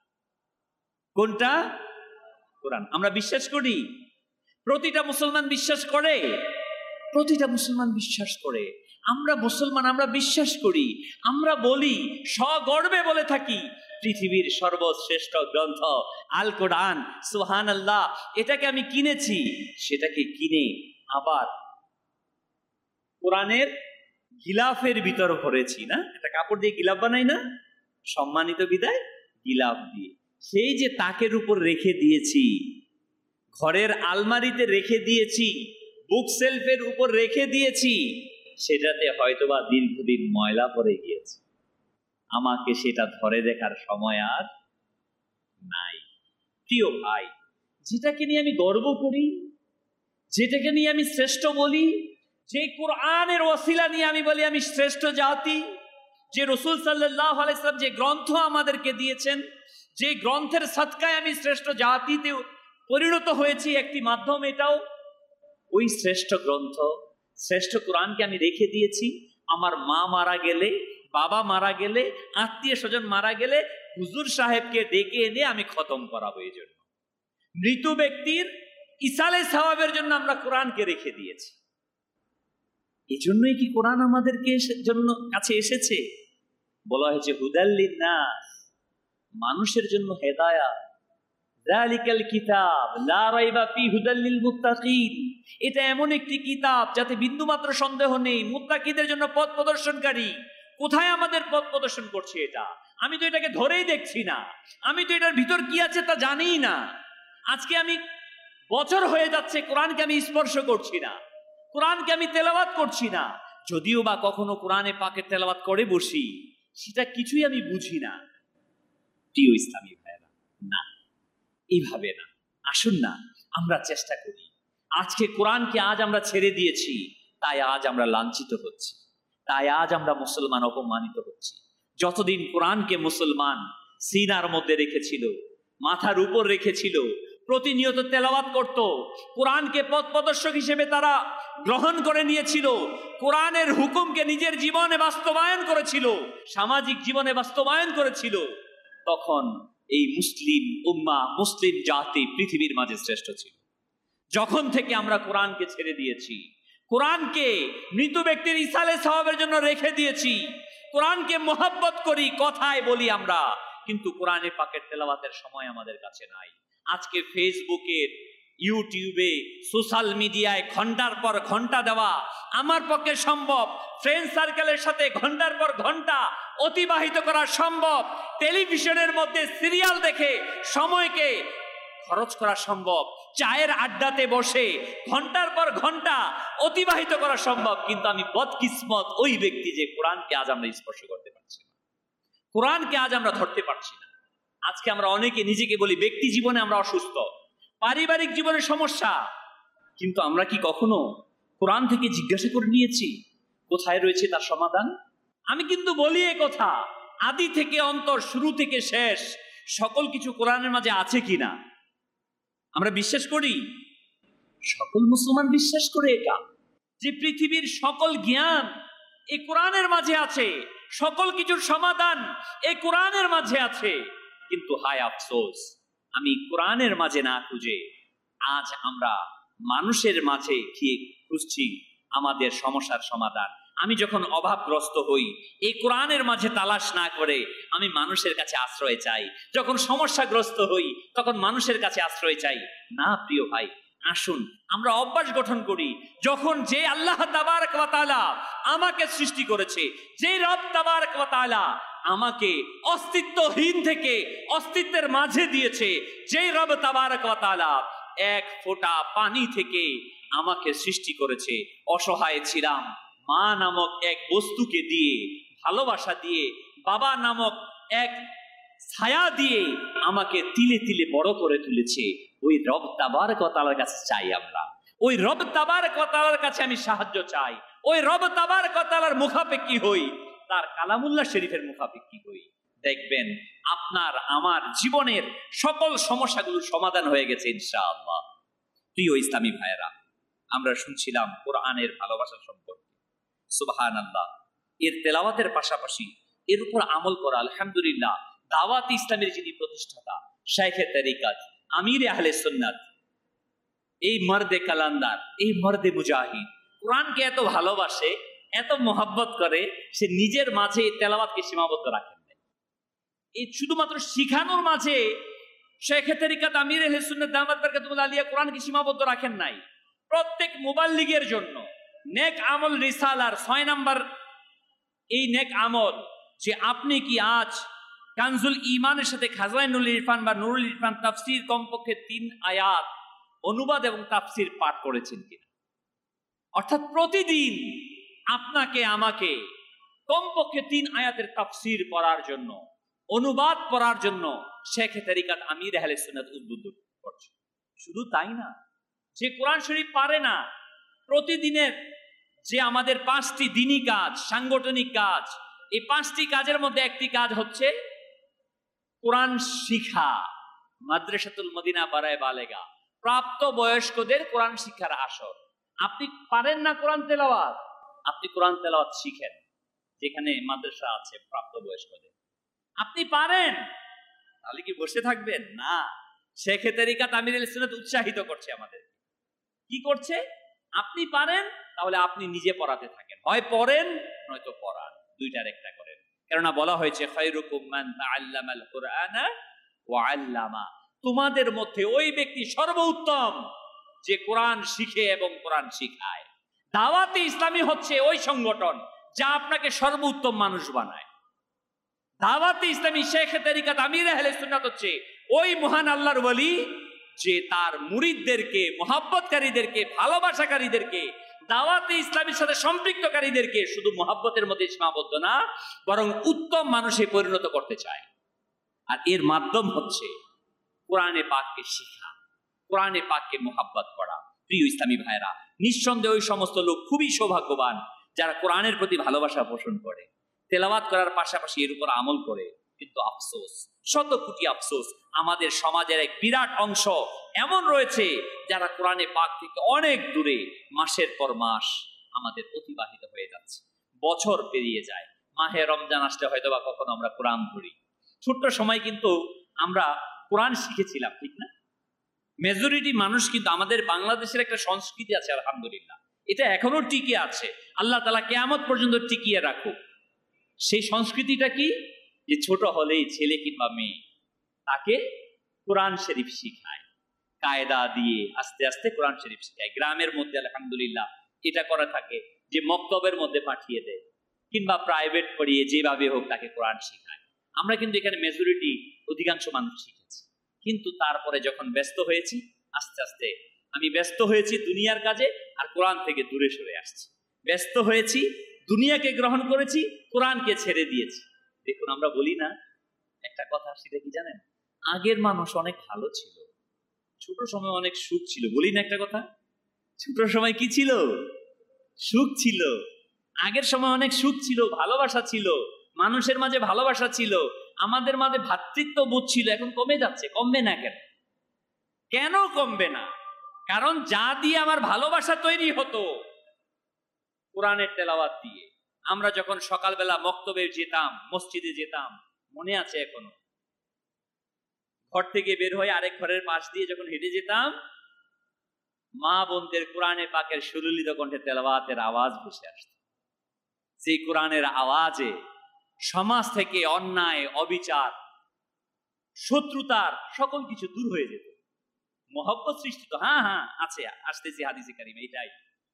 কোনটা? কোরআন। আমরা বিশ্বাস করি, প্রতিটা মুসলমান বিশ্বাস করে, প্রতিটা মুসলমান বিশ্বাস করে। আমরা মুসলমান, আমরা বিশ্বাস করি, আমরা বলি, সগর্বে বলে থাকি পৃথিবীর সর্বশ্রেষ্ঠ গ্রন্থ আল কোরআন, সুবহানাল্লাহ, এটাকে আমি কিনেছি, সেটাকে কিনে আবার কোরআনের গিলাফের ভিতর ভরেছি, না একটা কাপড় দিয়ে গিলাফ বানাই না, সম্মানিত বিদায় গিলাফ দিয়ে, সেই যে তাকের উপর রেখে দিয়েছি, ঘরের আলমারিতে রেখে দিয়েছি, বুক সেলফের উপর রেখে দিয়েছি, সেটাতে হয়তোবা দীর্ঘদিন ময়লা পড়ে গিয়েছে, আমাকে সেটা ধরে দেখার সময় আর নাই। প্রিয় ভাই, যেটাকে নিয়ে আমি গর্ব করি, যেটাকে নিয়ে আমি শ্রেষ্ঠ বলি, যে কোরআনের ওসিলা নিয়ে আমি বলি আমি শ্রেষ্ঠ জাতি, যে রাসূল সাল্লাল্লাহু আলাইহি ওয়াসাল্লাম যে গ্রন্থ আমাদেরকে দিয়েছেন, যে গ্রন্থের সদকায় আমি শ্রেষ্ঠ জাতিতে পরিণত হয়েছি, একটি মাধ্যম এটাও, ওই শ্রেষ্ঠ গ্রন্থ, শ্রেষ্ঠ কোরআনকে আমি রেখে দিয়েছি। আমার মা মারা গেলে, বাবা মারা গেলে, আত্মীয় স্বজন মারা গেলে হুজুর সাহেবকে ডেকে এনে আমি খতম করাবো। এই জন্য মৃত ব্যক্তির ইসালে সওয়াবের জন্য আমরা কোরআনকে রেখে দিয়েছি। এই জন্যই কি কোরআন আমাদেরকে জন্য কাছে এসেছে? বলা হয়েছে হুদাল্লিন নাস, মানুষের জন্য হেদায়াত, যালিকাল কিতাব লা রাইবা ফি হুদাল্লিল মুত্তাকিন, এটা এমন একটি কিতাব যাতে বিন্দুমাত্র সন্দেহ নেই, মুত্তাকিদের জন্য পথ প্রদর্শনকারী। কোথায় আমাদের পথ প্রদর্শন করছে এটা? আমি তো এটাকে ধরেই দেখছি না, আমি তো এটার ভিতর কি আছে তা জানিই না। আজকে আমি বছর হয়ে যাচ্ছে কোরআনকে আমি স্পর্শ করছি না, কোরআনকে আমি তেলাওয়াত করছি না, যদিও বা কখনো কোরআনে পাকের তেলাওয়াত করে বসি, সেটা কিছুই আমি বুঝি না। প্রিয় ইসলামী ভাইয়েরা, না, এইভাবে না। আসুন না আমরা চেষ্টা করি। আজকে কোরআনকে আজ আমরা ছেড়ে দিয়েছি, তাই আজ আমরা লাঞ্ছিত হচ্ছি, তাই আজ আমরা মুসলমান অপমানিত হচ্ছি। যতদিন কোরআনকে মুসলমান সিনার মধ্যে রেখেছিল, মাথার উপর রেখেছিল, প্রতিনিয়ত তেলাওয়াত করত, কোরআনকে পথ প্রদর্শক হিসেবে তারা গ্রহণ করে নিয়েছিল, কোরআনের হুকুমকে নিজের জীবনে বাস্তবায়ন করেছিল, সামাজিক জীবনে বাস্তবায়ন করেছিল, তখন এই মুসলিম উম্মাহ, মুসলিম জাতি পৃথিবীর মাঝে শ্রেষ্ঠ ছিল। যখন থেকে আমরা কোরআনকে ছেড়ে দিয়েছি, কোরআনকে মৃত ব্যক্তির ইসালে সওয়াবের জন্য রেখে দিয়েছি, কোরআনকে মোহাব্বত করি, কথায় বলি আমরা, কিন্তু কোরআনে পাকের তেলাওয়াতের সময় আমাদের কাছে নাই। আজকে ফেসবুকে, ইউটিউবে, সোশ্যাল মিডিয়ায় ঘন্টার পর ঘন্টা দেওয়া আমার পক্ষে সম্ভব, ফ্রেন্ড সার্কেলের সাথে ঘন্টার পর ঘন্টা অতিবাহিত করা সম্ভব, টেলিভিশনের মধ্যে সিরিয়াল দেখে সময়কে খরচ করা সম্ভব, চায়ের আড্ডাতে বসে ঘন্টার পর ঘন্টা অতিবাহিত করা সম্ভব, কিন্তু আমি বদকিসমত ওই ব্যক্তি যে কোরআনকে আজ আমরা স্পর্শ করতে পারছি না, কোরআনকে আজ আমরা ধরতে পারছি না। আজকে আমরা অনেকে নিজেকে বলি ব্যক্তি জীবনে আমরা অসুস্থ, পারিবারিক জীবনে সমস্যা, কিন্তু আমরা কি কখনো কোরআন থেকে জিজ্ঞাসা করে নিয়েছি কোথায় রয়েছে তার সমাধান? আমি কিন্তু বলি এ কথা, আদি থেকে অন্তর, শুরু থেকে শেষ সকল কিছু কোরআনের মাঝে আছে কিনা আমরা বিশ্বাস করি। সকল মুসলমান বিশ্বাস করে এটা, যে পৃথিবীর সকল জ্ঞান এই কোরআনের মাঝে আছে, সকল কিছুর সমাধান এই কোরআনের মাঝে আছে। কিন্তু হায় আফসোস, আমি কোরআনের মাঝে না খুঁজে আজ আমরা মানুষের মাঝে গিয়ে খুঁজছি আমাদের সমস্যার সমাধান। আমি যখন অভাবগ্রস্ত হই, এই কোরআনের মাঝে তালাশ না করে আমি মানুষের কাছে আশ্রয় চাই। যখন সমস্যাগ্রস্ত হই তখন মানুষের কাছে আশ্রয় চাই। না প্রিয় ভাই, আসুন আমরা অভ্যাস গঠন করি। যখন যে আল্লাহ তাবারক ওয়া তাআলা আমাকে সৃষ্টি করেছে, যে রব তাবারক ওয়া তাআলা আমাকে অস্তিত্বহীন থেকে অস্তিত্বের মাঝে দিয়েছে, যে রব তাবারক ওয়া তাআলা এক ফোঁটা পানি থেকে আমাকে সৃষ্টি করেছে, অসহায় ছিলাম, মা নামক এক বস্তুকে দিয়ে, ভালোবাসা দিয়ে, বাবা নামক এক ছায়া দিয়ে আমাকে তিলে তিলে বড় করে তুলেছে, ওই রব তাবারক ওয়া তাআলার কাছে চাই আমরা। ওই রব তাবারক ওয়া তাআলার কাছে আমি সাহায্য চাই। ওই রব তাবারক ওয়া তাআলার মুখাপেক্ষী হই, তার কালামুল্লাহ শরীফের মুখাপেক্ষী হই। দেখবেন আপনার আমার জীবনের সকল সমস্যাগুলোর সমাধান হয়ে গেছে ইনশাআল্লাহ। প্রিয় ইসলামী ভাইয়েরা, আমরা শুনছিলাম কোরআনের ভালোবাসা সম্পর্কে। সুবহানাল্লাহ। এর তেলাওয়াতের পাশাপাশি এর উপর আমল করা, আলহামদুলিল্লাহ, দাওয়াত ইসলামের যিনি প্রতিষ্ঠাতা, শাইখে তরিকত, আমির আহলে সুন্নাত, এই মর্দে কালান্দার, এই মর্দে মুজাহিদ কোরআনকে এত ভালোবাসে, এত মোহাব্বত করে, সে নিজের মাঝে তেলাওয়াতকে সীমাবদ্ধ রাখেন নাই। এই শুধুমাত্র শিখানোর মাঝে শাইখে তরিকত আমির আহলে সুন্নাত দামাত বরকাতুহুল আলিয়া কোরআনকে সীমাবদ্ধ রাখেন নাই। প্রত্যেক মুবাল্লিগের জন্য নেক আমল রিসালার 6 নম্বর এই নেক আমল, যে আপনি কি আজ কানজুল ঈমানের সাথে খাজাইনুল ইরফান বা নুরুল ইরফান তাফসীর কমপক্ষে 3 আয়াত অনুবাদ এবং তাফসীর পাঠ করেছেন কিনা। অর্থাৎ প্রতিদিন আপনাকে আমাকে কমপক্ষে 3 আয়াতের তাফসীর পড়ার জন্য, অনুবাদ পড়ার জন্য শাইখে তরিকত আমির আহলে সুন্নাত উদ্বুদ্ধ করছে। শুধু তাই না, যে কোরআন শরীফ পারে না, প্রতিদিনের যে আমাদের 5টি দিনী কাজ, সাংগঠনিক কাজ, এই 5টি কাজের মধ্যে একটি কাজ হচ্ছে কোরআন শিক্ষা। মাদ্রাসাতুল মদিনা বারায়ে বালেগা, প্রাপ্ত বয়স্কদের কোরআন শিক্ষার আসর। আপনি পারেন না কোরআন তেলাওয়াত, আপনি কোরআন তেলাওয়াত শিখেন যেখানে মাদ্রাসা আছে প্রাপ্ত বয়স্কদের। আপনি পারেন, তাহলে কি বসে থাকবেন? না, শাইখে তরিকত আমির আহলে সুন্নাত উৎসাহিত করছে আমাদের। কি করছে? আপনি পারেন, তাহলে আপনি নিজে পড়াতে থাকেন, হয় পড়েন নয়তো পড়ান, দুইটার একটা করেন। কেননা বলা হয়েছে খায়রুকুম মান তাআল্লামাল কুরআনা ওয়া আল্লামা, তোমাদের মধ্যে ওই ব্যক্তি সর্বোত্তম যে কোরআন শিখে এবং কোরআন শিখায়। দাওয়াতে ইসলামী হচ্ছে ওই সংগঠন যা আপনাকে সর্বোত্তম মানুষ বানায়। দাওয়াতে ইসলামী শাইখে তরিকত আমির আহলে সুন্নাত হচ্ছে ওই মহান আল্লাহর ওলি যে তার মুরিদদেরকে, মুহাব্বতকারীদেরকে, ভালোবাসাকারীদেরকে, দাওয়াতে ইসলামের সাথে সম্পৃক্তকারীদেরকে শুধু মুহাব্বতের মধ্যে সীমাবদ্ধ না, বরং উত্তম মানুষে পরিণত করতে চায়। আর এর মাধ্যম হচ্ছে কোরআনে পাককে শিখা, কোরআনে পাককে মুহাব্বত করা। প্রিয় ইসলামী ভাইরা, নিঃসন্দেহে ওই সমস্ত লোক খুবই সৌভাগ্যবান যারা কোরআনের প্রতি ভালোবাসা পোষণ করে, তেলাওয়াত করার পাশাপাশি এর উপর আমল করে। কিন্তু আফসোস, শত কোটি আফসোস, আমাদের সমাজের এক বিরাট অংশ এমন রয়েছে যারা কোরআনে পাক থেকে অনেক দূরে। মাসের পর মাস আমাদের অতিবাহিত হয়ে যাচ্ছে, বছর পেরিয়ে যায়, মাহে রমজান আসলে হয়তো বা কখনো আমরা কোরআন ধরি। ছোট্ট সময় কিন্তু আমরা কোরআন শিখেছিলাম, ঠিক না? মেজরিটি মানুষ কিন্তু, আমাদের বাংলাদেশের একটা সংস্কৃতি আছে আলহামদুলিল্লাহ, এটা এখনো টিকে আছে। আল্লাহ তাআলা কিয়ামত পর্যন্ত টিকিয়ে রাখুক। সেই সংস্কৃতিটা কি? যে ছোট হলেই ছেলে কিংবা মেয়ে তাকে কোরআন শরীফ শিখায়, কায়দা দিয়ে আস্তে আস্তে কোরআন শরীফ শিখায়। গ্রামের মধ্যে আলহামদুলিল্লাহ এটা করা থাকে যে মক্তবের মধ্যে পাঠিয়ে দেয় কিংবা প্রাইভেট পড়িয়ে যেভাবে হোক তাকে কোরআন শিখায়। আমরা কিন্তু এখানে মেজরিটি অধিকাংশ মানুষ শিখেছি, কিন্তু তারপরে যখন ব্যস্ত হয়েছি, আস্তে আস্তে আমি ব্যস্ত হয়েছি দুনিয়ার কাজে আর কোরআন থেকে দূরে সরে আসছি। ব্যস্ত হয়েছি, দুনিয়াকে গ্রহণ করেছি, কোরআনকে ছেড়ে দিয়েছি। দেখুন, আমরা বলি না একটা কথা, সেটা কি জানেন? আগের মানুষ অনেক ভালো ছিল, ছোট সময় অনেক সুখ ছিল। বলি না একটা কথা, ছোট সময় কি ছিল? সুখ ছিল। আগের সময় অনেক সুখ ছিল, ভালোবাসা ছিল, মানুষের মাঝে ভালোবাসা ছিল, আমাদের মাঝে ভ্রাতৃত্ব বোধ ছিল। এখন কমে যাচ্ছে। কমবে না কেন? কেন কমবে না? কারণ যা দিয়ে আমার ভালোবাসা তৈরি হতো কোরআনের তেলাওয়াত দিয়ে, আমরা যখন সকালবেলা মক্তবে যেতাম, মসজিদে যেতাম, মনে আছে এখনো, ঘর থেকে বের হয়ে আরেক ঘরের পাশ দিয়ে যখন হেঁটে যেতাম, মা বোনদের কোরআনে পাকের সুললিত কণ্ঠে তেলাওয়াতের আওয়াজ ভেসে আসত। সেই কোরআনের আওয়াজে সমাজ থেকে অন্যায়, অবিচার, শত্রুতার সকল কিছু দূর হয়ে যেত। মহব্বত সৃষ্টি তো আছে, আসতেছি হাদিসে কারিমে এটাই।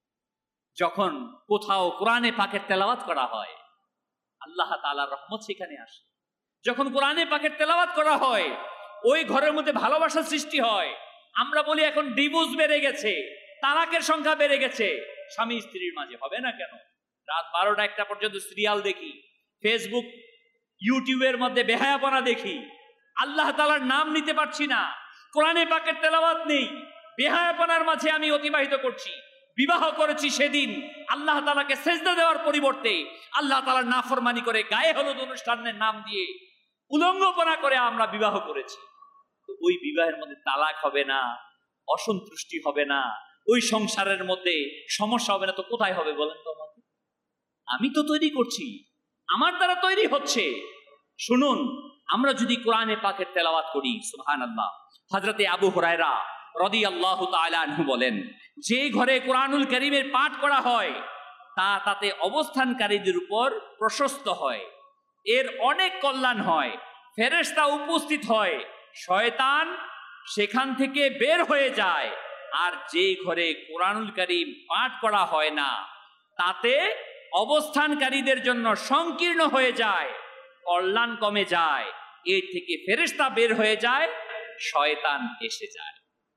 যখন কোথাও কোরআনে পাকের তেলাওয়াত করা হয়, আল্লাহ তাআলার রহমত সেখানে আসে। যখন কোরআনে পাকের তেলাওয়াত করা হয়, ওই ঘরের মধ্যে ভালোবাসার সৃষ্টি হয়। আমরা বলি এখন ডিভোর্স বেড়ে গেছে, তালাকের সংখ্যা বেড়ে গেছে। স্বামী স্ত্রীর মাঝে হবে না কেন? রাত 12টা-1টা পর্যন্ত সিরিয়াল দেখি, ফেসবুক ইউটিউবের মধ্যে বেহায়াপনা দেখি, আল্লাহ তাআলার নাম নিতে পারছি না, কোরআনে পাকের তেলাওয়াত নেই, বেহায়াপনার মাঝে আমি অতিবাহিত করছি। বিবাহ করেছি সেদিন আল্লাহ তাআলাকে সেজদা দেওয়ার পরিবর্তে আল্লাহ তাআলার নাফরমানি করে গায়ে হলুদ অনুষ্ঠানের নাম দিয়ে উলঙ্গপনা করে আমরা বিবাহ করেছি। তো ওই বিবাহের মধ্যে তালাক হবে না, অসন্তুষ্টি হবে না, ওই সংসারের মধ্যে সমস্যা হবে না, তো কোথায় হবে বলেন তো আমাকে? আমি তো তৈরি করছি, আমার দ্বারা তৈরি হচ্ছে। শুনুন, আমরা যদি কোরআনে পাকের তেলাওয়াত করি, সুবহানাল্লাহ, হযরতে আবু হুরায়রা রাদিয়াল্লাহু তাআলা আনহু বলেন, যে ঘরে কোরআনুল কারীমের পাঠ করা হয় তাতে অবস্থানকারীদের উপর প্রশস্ত হয়, এর অনেক কল্যাণ হয়, ফেরেশতা উপস্থিত হয়, শয়তান সেখান থেকে বের হয়ে যায়। আর যে ঘরে কোরআনুল কারীম পাঠ করা হয় না, তাতে অবস্থানকারীদের জন্য সংকীর্ণ হয়ে যায়, কল্যাণ কমে যায়, এর থেকে ফেরেশতা বের হয়ে যায়, শয়তান এসে যায়।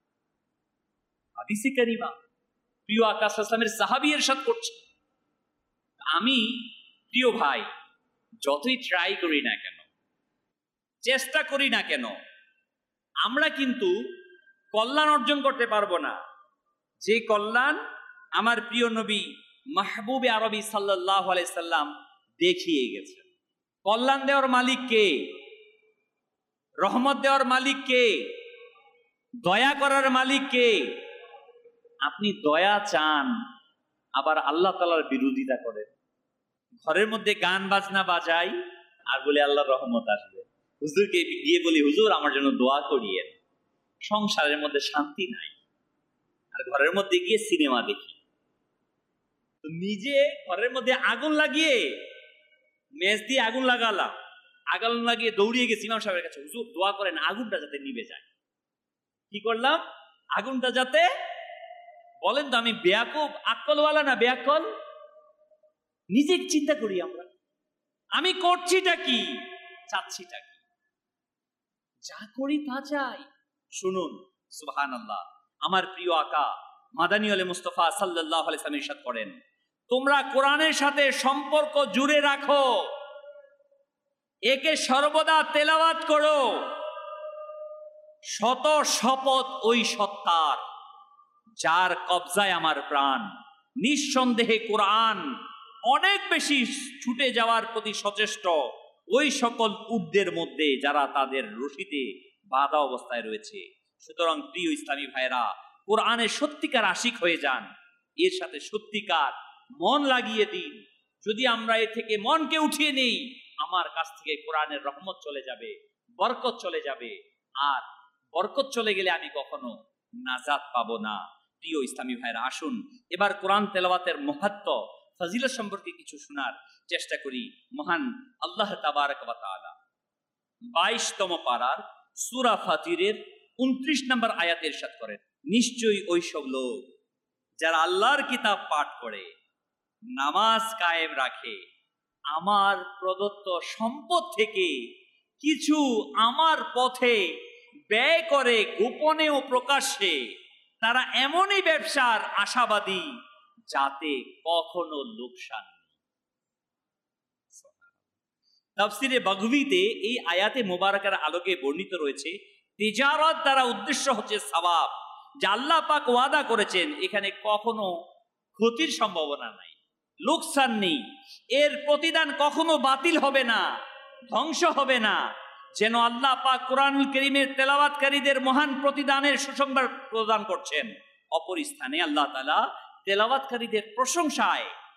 হাদিসে কারিমা প্রিয় আকা সাল্লাল্লাহু আলাইহি ওয়াসাল্লামের সাহাবী ইরশাদ করছে। আমি প্রিয় ভাই, যতই ট্রাই করি না কেন, চেষ্টা করি না কেন, আমরা কিন্তু কল্যাণ অর্জন করতে পারবো না, যে কল্যাণ আমার প্রিয় নবী মাহবুবে আরবি সাল্লাল্লাহু আলাইহি সাল্লাম দেখিয়ে গেছেন। কল্যাণ দেওয়ার মালিক কে? রহমত দেওয়ার মালিক কে? দয়া করার মালিক কে? আপনি দয়া চান, আবার আল্লাহ তাআলার বিরোধিতা করেন। ঘরের মধ্যে গান বাজনা বাজাই আর বলে আল্লাহর রহমত আসবে। হুজুরকে গিয়ে বলি, হুজুর আমার জন্য দোয়া করিয়েন। সংসারের মধ্যে শান্তি নাই, আর ঘরের মধ্যে গিয়ে সিনেমা দেখি। তো নিজে ঘরের মধ্যে আগুন লাগিয়ে, মেজ দিয়ে আগুন লাগালাম, আগুন লাগিয়ে দৌড়িয়ে গেছি ইমাম সাহেবের কাছে, হুজুর দোয়া করেন আগুনটা যাতে নিভে যায়। কি করলাম? আগুনটা যাতে, বলেন তো আমি বেয়াকুব, আকলওয়ালা না বেয়াকল? নিজে চিন্তা করি আমরা, আমি করছিটা কি, চাচ্ছিটা কি? যা করি তা চাই। শুনুন, সুবহানাল্লাহ, আমার প্রিয় আকা মাদানী আলে মুস্তাফা সাল্লাল্লাহু আলাইহি ওয়াসাল্লাম ইরশাদ করেন, তোমরা কোরআনের সাথে সম্পর্ক জুড়ে রাখো, একে সর্বদা তেলাওয়াত করো। শত শপথ ওই সত্তার যার কবজায় আমার প্রাণ, নিঃসন্দেহে কোরআন অনেক বেশি ছুটে যাওয়ার প্রতি সচেষ্ট ওই সকল উটদের মধ্যে যারা তাদের রশিতে বাঁধা অবস্থায় রয়েছে। সুতরাং প্রিয় ইসলামী ভাইরা, কোরআনের সত্যিকার আশিক হয়ে যান, এর সাথে সত্যিকার মন লাগিয়ে দিন। যদি আমরা এ থেকে মনকে উঠিয়ে নেই, আমার কাছ থেকে কোরআনের রহমত চলে যাবে, বরকত চলে যাবে, আর বরকত চলে গেলে আমি কখনো নাজাত পাবো না। প্রিয় ইসলামী ভাইরা, আসুন এবার কোরআন তেলাওয়াতের মাহাত্ম্য, ফজিলত সম্পর্কে কিছু শোনার চেষ্টা করি। মহান আল্লাহ তাবারক ওয়া তাআলা 22তম পারার সূরা ফাতিরের 29 নম্বর আয়াতে ইরশাদ করেন, নিশ্চয়ই ওই সব লোক যারা আল্লাহর কিতাব পাঠ করে, নামাজ কায়েম রাখে, আমার প্রদত্ত সম্পদ থেকে কিছু আমার পথে ব্যয় করে গোপনে ও প্রকাশ্যে, তারা এমনই ব্যবসার আশাবাদী যাতে কখনো লোকসান নেই। তাফসিরে বাগভীতে এই আয়াতে মোবারকার আলোকে বর্ণিত রয়েছে, তিজারত দ্বারা উদ্দেশ্য হচ্ছে সওয়াব, যা আল্লাহ পাক ওয়াদা করেছেন, এখানে কখনো ক্ষতির সম্ভাবনা নাই, লোকসান নেই, এর প্রতিদান কখনো বাতিল হবে না, ধ্বংস হবে না। যেন আল্লাহ পাক কোরআনুল কারীমের তেলাওয়াতকারীদের মহান প্রতিদানের সুসংবাদ প্রদান করছেন। অপর স্থানে আল্লাহ তাআলা তেলাওয়াতকারীদের প্রশংসায়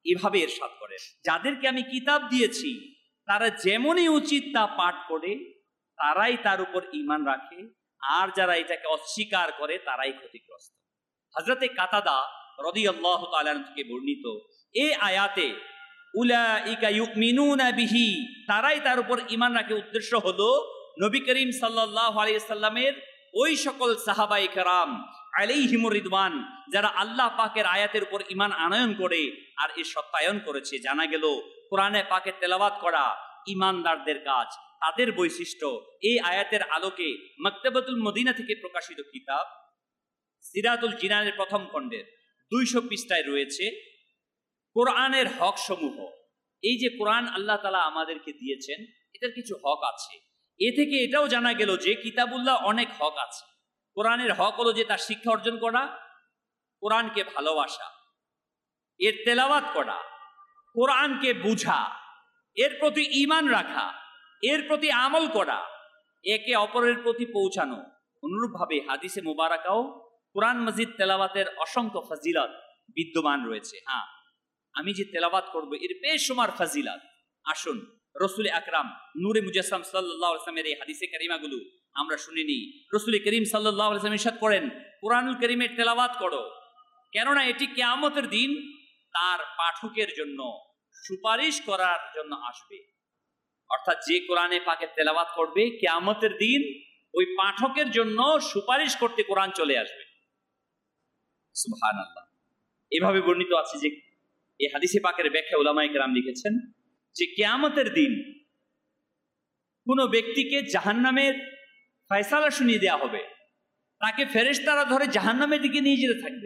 এভাবে ইরশাদ করেন, যাদেরকে আমি কিতাব দিয়েছি তারা যেমনই উচিত তা পাঠ করে তারাই তার উপর ঈমান রাখে, আর যারা এটাকে অস্বীকার করে তারাই ক্ষতিগ্রস্ত। হযরতে কাতাদা রাদিয়াল্লাহু তাআলা আনহু থেকে বর্ণিত এই আয়াতে উলাইকা ইউমিনুনা বিহি, তারাই তার উপর ঈমান রাখে, উদ্দেশ্য হলো নবী করিম সাল্লাল্লাহু আলাইহি সাল্লামের ওই সকল সাহাবায়ে কেরাম আলাইহিমুর রিদওয়ান যারা আল্লাহ পাকের আয়াতের উপর ঈমান আনয়ন করে আর এর সত্যায়ন করেছে। জানা গেল কোরআনে পাকের তেলাওয়াত করা ঈমানদারদের কাজ, তাদের বৈশিষ্ট্য। এই আয়াতের আলোকে মাকতাবাতুল মদিনা থেকে প্রকাশিত কিতাব সিরাতুল জিনানের প্রথম খণ্ডের 200 পৃষ্ঠায় রয়েছে কোরআনের হক সমূহ। এই যে কোরআন আল্লাহ তাআলা আমাদেরকে দিয়েছেন, এটার কিছু হক আছে। এ থেকে এটাও জানা গেল যে কিতাবুল্লাহ অনেক হক আছে। কোরআনের হক হলো যে তার শিক্ষা অর্জন করা, কোরআনকে ভালোবাসা, এর তেলাওয়াত করা, কোরআনকে বুঝা, এর প্রতি ঈমান রাখা, এর প্রতি আমল করা, একে অপরের প্রতি পৌঁছানো। অনুরূপভাবে হাদিসে মুবারাকাও কোরআন মাজিদ তেলাওয়াতের অসংখ্য ফজিলত বিদ্যমান রয়েছে। হ্যাঁ, আমি যে তেলাওয়াত করব এর বেশুমার ফজিলত। আসুন রসুল আকরাম নূরে মুজাসসাম সাল্লাল্লাহু আলাইহি ওয়াসাল্লামের এই হাদিসে কারিমাগুলো আমরা শুনিনি। রসুল করিম সাল্লাল্লাহু আলাইহি ওয়াসাল্লাম ইরশাদ করেন, কোরআনুল কারীমের তেলাওয়াত করো, কেননা এটি কিয়ামতের দিন তার পাঠকের জন্য সুপারিশ করার জন্য আসবে। অর্থাৎ যে কোরআনে পাকের তেলাওয়াত করবে কিয়ামতের দিন ওই পাঠকের জন্য সুপারিশ করতে কোরআন চলে আসবে। সুবহানাল্লাহ। এভাবে বর্ণিত আছে যে এই হাদিসে পাকের ব্যাখ্যা উলামায়ে কেরাম লিখেছেন যে কিয়ামতের দিন কোন ব্যক্তিকে জাহান্নামের ফয়সালা শুনিয়ে দেওয়া হবে, তাকে ফেরেশতারা ধরে জাহান্নামের দিকে নিয়ে যেতে থাকবে।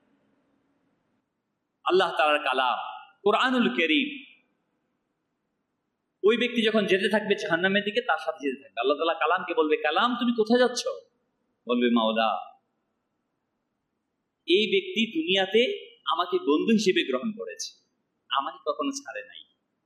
আল্লাহ তাআলার কালাম কোরআনুল কারীম, ওই ব্যক্তি যখন যেতে থাকবে জাহান্নামের দিকে, তার সাথে যেতে থাকবে। আল্লাহ তাআলা কালামকে বলবে, কালাম তুমি কোথায় যাচ্ছ? বলবে, মাওলা এই ব্যক্তি দুনিয়াতে আমাকে বন্ধু হিসেবে গ্রহণ করেছে, আমাকে কখনো ছাড়ে নাই,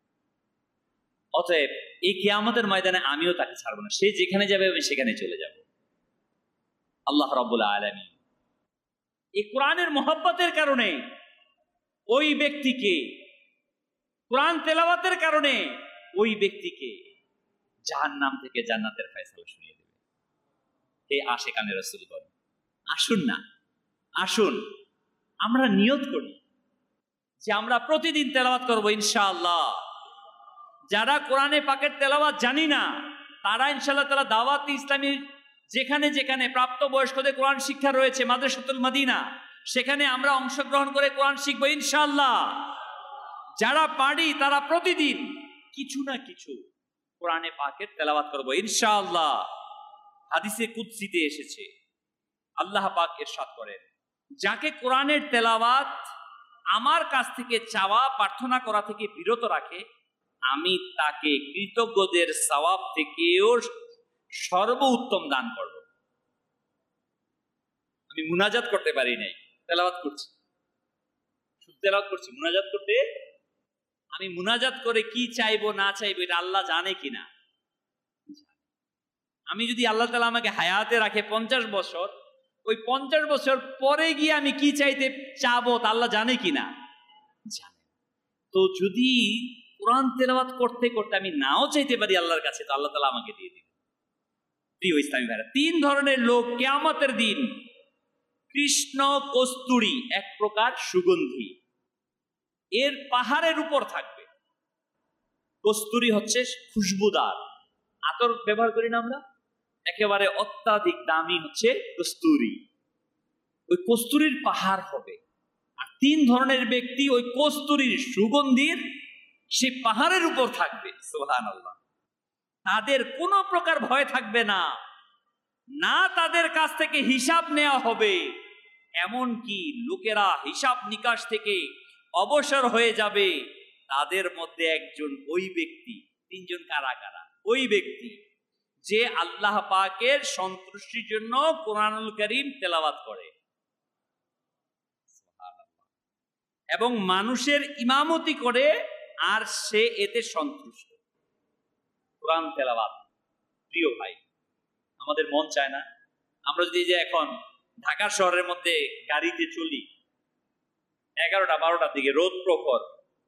অতএব এই কিয়ামতের ময়দানে আমিও তাকে ছাড়বো না, সে যেখানে যাবে আমি সেখানে চলে যাব। আল্লাহ রাব্বুল আলামিন এই কোরআনের মহব্বতের কারণে ওই ব্যক্তিকে, কোরআন তেলাওয়াতের কারণে ওই ব্যক্তিকে জাহান্নাম থেকে জান্নাতের ফয়সালা শুনিয়ে দেবে। হে আশিকানে রাসূলগণ, আসুন না, আসুন আমরা নিয়ত করি যে আমরা প্রতিদিন তেলাওয়াত করব ইনশাআল্লাহ। যারা কোরআনে পাকের তেলাওয়াত জানি না, তারা ইনশাআল্লাহ তাআলা দাওয়াত ইসলামীর যেখানে যেখানে প্রাপ্ত বয়স্কদের কোরআন শিক্ষা রয়েছে, মাদ্রাসাতুল মদিনা, সেখানে আমরা অংশগ্রহণ করে কোরআন শিখব ইনশাআল্লাহ। যারা পারি তারা প্রতিদিন কিছু না কিছু কোরআনে পাকের তেলাওয়াত করব ইনশাআল্লাহ। হাদিসে কুদসিতে এসেছে, আল্লাহ পাক ইরশাদ করেন, যাকে কোরআনের তেলাওয়াত আমার কাছ থেকে চাওয়া প্রার্থনা করা থেকে বিরত রাখে, আমি তাকে কৃতজ্ঞদের সওয়াব থেকেও সর্বোত্তম দান করব। আমি মুনাজাত করতে পারি নাই, তেলাওয়াত করছি, শুধু তেলাওয়াত করছি। মুনাজাত করতে, আমি মুনাজাত করে কি চাইবো না চাইবো এটা আল্লাহ জানে কিনা। আমি যদি আল্লাহ তাআলা আমাকে হায়াতে রাখে 50 বছর, ওই 50 বছর পরে গিয়ে আমি কি চাইতে চাবো তা আল্লাহ জানে কিনা, জানে। তো যদি কোরআন তেলাওয়াত করতে করতে আমি নাও চাইতে পারি আল্লাহর কাছে, তো আল্লাহ তাআলা আমাকে দিয়ে দিবেন। প্রিয় ইসলামী ভাইরা, 3 ধরনের লোক কিয়ামতের দিন কৃষ্ণ কস্তুরী, এক প্রকার সুগন্ধি, এর পাহাড়ের উপর থাকবে। কস্তুরী হচ্ছে খুশবুদার আতর, ব্যবহার করি না আমরা, একেবারে অত্যাধিক দামি হচ্ছে কস্তুরী। ওই কস্তুরীর পাহাড় হবে। আর 3 ধরনের ব্যক্তি ওই কস্তুরীর সুগন্ধির সে পাহাড়ের উপর থাকবে। সুবহানাল্লাহ। তাদের কোনো প্রকার ভয় থাকবে না, না তাদের কাছ থেকে হিসাব নেওয়া হবে, এমনকি লোকেরা হিসাব নিকাশ থেকে অবসর হয়ে যাবে। তাদের মধ্যে একজন ওই ব্যক্তি, 3 জন কারা কারা? ওই ব্যক্তি যে আল্লাহ পাকের সন্তুষ্টির জন্য কোরআনুল কারীম তেলাওয়াত করে এবং মানুষের ইমামতি করে, আর সে এতে সন্তুষ্ট। কোরআন তেলাওয়াত, প্রিয় ভাই, আমাদের মন চায় না আমরা যদি যে এখন ঢাকা শহরের মধ্যে গাড়িতে চলি 11টা 12টার দিকে, রোদ প্রখর,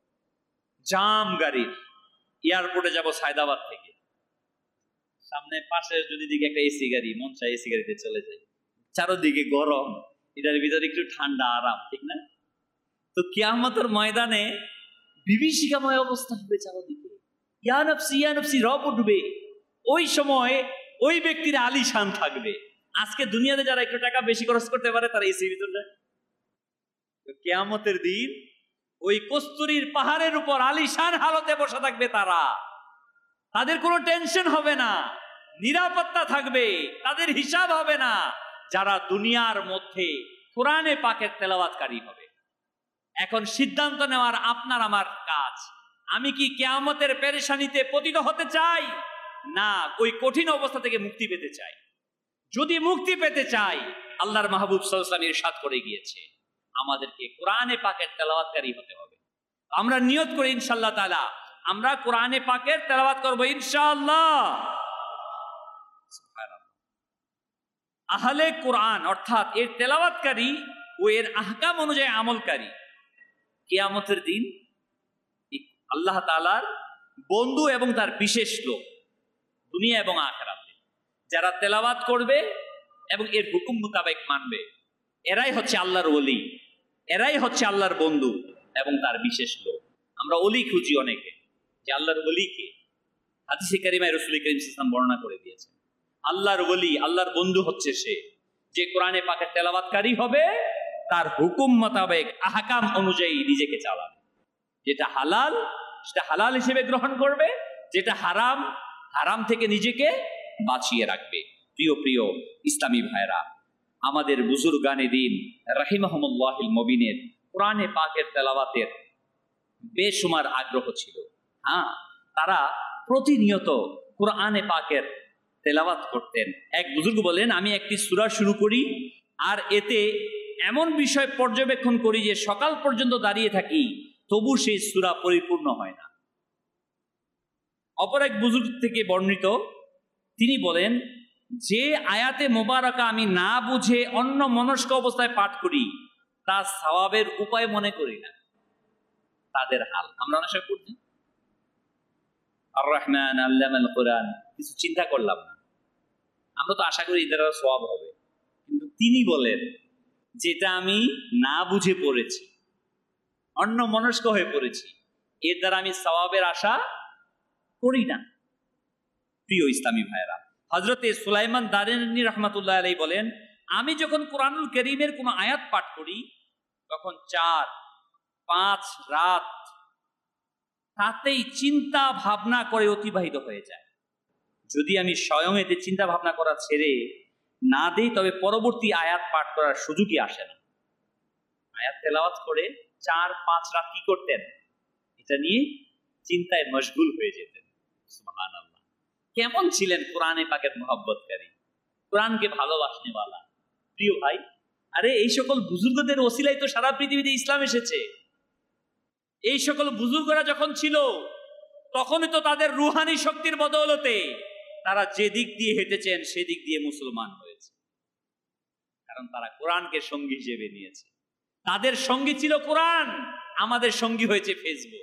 জাম গাড়ির, এয়ারপোর্টে যাব সায়দাবাদ থেকে, সামনে পাশে যদি দিকে একটা এসি গাড়ি, মন চায় এসি গাড়িতে চলে যায়, চারোদিকে গরম, এটার ভিতরে একটু ঠান্ডা আরাম, ঠিক না? তো কিয়ামতের ময়দানে বিভীষিকাময় অবস্থা হবে চারোদিকে, ইয়া নফসি রব উঠবে। ওই সময় ওই ব্যক্তির আলিশান থাকবে। আজকে দুনিয়াতে যারা একটু টাকা বেশি খরচ করতে পারে তারা এসির ভিতরে যায়। কিয়ামতের দিন ওই কস্তুরীর পাহাড়ের উপর আলিশান হালতে বসে থাকবে তারা, তাদের কোনো টেনশন হবে না, নিরাপত্তা থাকবে, তাদের হিসাব হবে না, যারা দুনিয়ার মধ্যে কোরআনে পাকের তেলাওয়াতকারী হবে। এখন সিদ্ধান্ত নেওয়ার আপনার আমার কাজ, আমি কি কিয়ামতের পেরেশানিতে পতিত হতে চাই, না ওই কঠিন অবস্থা থেকে মুক্তি পেতে চাই? যদি মুক্তি পেতে চাই, আল্লাহর মাহবুব সাল্লাল্লাহু আলাইহি ওয়াসাল্লাম ইরশাদ করে গিয়েছে আমাদেরকে কোরআনে পাকের তেলাওয়াতকারী হতে হবে। আমরা নিয়ত করি ইনশাআল্লাহ তাআলা আমরা কোরআনে পাকের তেলাওয়াত করব ইনশাআল্লাহ। সুবহানাল্লাহ। আহলে কোরআন অর্থাৎ এর তেলাওয়াতকারী ও এর আহকাম অনুযায়ী আমলকারী কিয়ামতের দিন আল্লাহ তাআলার বন্ধু এবং তার বিশেষ লোক, দুনিয়া এবং আখিরাতে যারা তেলাওয়াত করবে এবং এর হুকুম মোতাবেক মানবে, এরাই হচ্ছে আল্লাহর ওলি, এরাই হচ্ছে আল্লাহর বন্ধু এবং তার বিশেষ লোক। আমরা ওলি খুঁজি অনেকে, যে আল্লাহর ওলি কে? হাদিসে কারিমায় রাসূল করিম সাল্লাল্লাহু আলাইহি ওয়াসাল্লাম বর্ণনা করে দিয়েছেন, আল্লাহর ওলি, আল্লাহর বন্ধু হচ্ছে সে যে কোরআনে পাকের তেলাওয়াতকারী হবে, তার হুকুম মোতাবেক আহকাম অনুযায়ী নিজেকে চালাবে, যেটা হালাল সেটা হালাল হিসেবে গ্রহণ করবে, যেটা হারাম হারাম থেকে নিজেকে বাঁচিয়ে রাখবে। প্রিয় প্রিয় ইসলামী ভাইরা, আমাদের বুজুর্গানে দিন রাহিমাহুমুল্লাহিল মুবিনের কোরআনে পাকের তেলাওয়াতের বেশুমার আগ্রহ ছিল। হ্যাঁ, তারা প্রতিনিয়ত কোরআনে পাকের তেলাওয়াত করতেন। এক বুজুর্গ বলেন, আমি একটি সূরা শুরু করি আর এতে এমন বিষয় পর্যবেক্ষণ করি যে সকাল পর্যন্ত দাঁড়িয়ে থাকি, তবু সেই সূরা পরিপূর্ণ হয় না। অপর এক বুজুর্গ থেকে বর্ণিত, তিনি বলেন, যে আয়াতে মোবারকা আমি না বুঝে অন্য মনস্ক অবস্থায় পাঠ করি তা সওয়াবের উপায় মনে করি না। তাদের হাল আমরা অনেক সময় পড়ছি, আর রহমান আল্লামাল কোরআন, কিছু চিন্তা করলাম না, আমরা তো আশা করি এদের সওয়াব হবে। কিন্তু তিনি বলেন, যেটা আমি না বুঝে পড়েছি, অন্য মনস্ক হয়ে পড়েছি, এর দ্বারা আমি সওয়াবের আশা করি না। প্রিয় ইসলামী ভাইরা, হযরতে সুলাইমান দারিনী রাহমাতুল্লাহ আলাইহি বলেন, আমি যখন কোরআনুল কারীমের কোনো আয়াত পাঠ করি তখন 4-5 রাত তাতেই চিন্তা ভাবনা করে অতিবাহিত হয়ে যায়। যদি আমি স্বয়ং এতে চিন্তা ভাবনা করা ছেড়ে না দেই, তবে পরবর্তী আয়াত পাঠ করার সুযোগই আসে না। আয়াত তেলাওয়াত করে 4-5 রাত কি করতেন? এটা নিয়ে চিন্তায় মশগুল হয়ে যেতেন। সুবহানাল্লাহ। কেমন ছিলেন কোরআনে পাকের মহব্বতকারী, কোরআনকে ভালোবাসনেওয়ালা। প্রিয় ভাই, আরে এই সকল বুজুর্গদের ওসিলাই তো সারা পৃথিবীতে ইসলাম এসেছে। এই সকল বুজুর্গরা যখন ছিল তখনই তো তাদের রুহানি শক্তির বদৌলতে তারা যে দিক দিয়ে হেঁটেছেন সেদিক দিয়ে মুসলমান হয়েছে, কারণ তারা কোরআনকে সঙ্গী হিসেবে নিয়েছে। তাদের সঙ্গী ছিল কোরআন, আমাদের সঙ্গী হয়েছে ফেসবুক।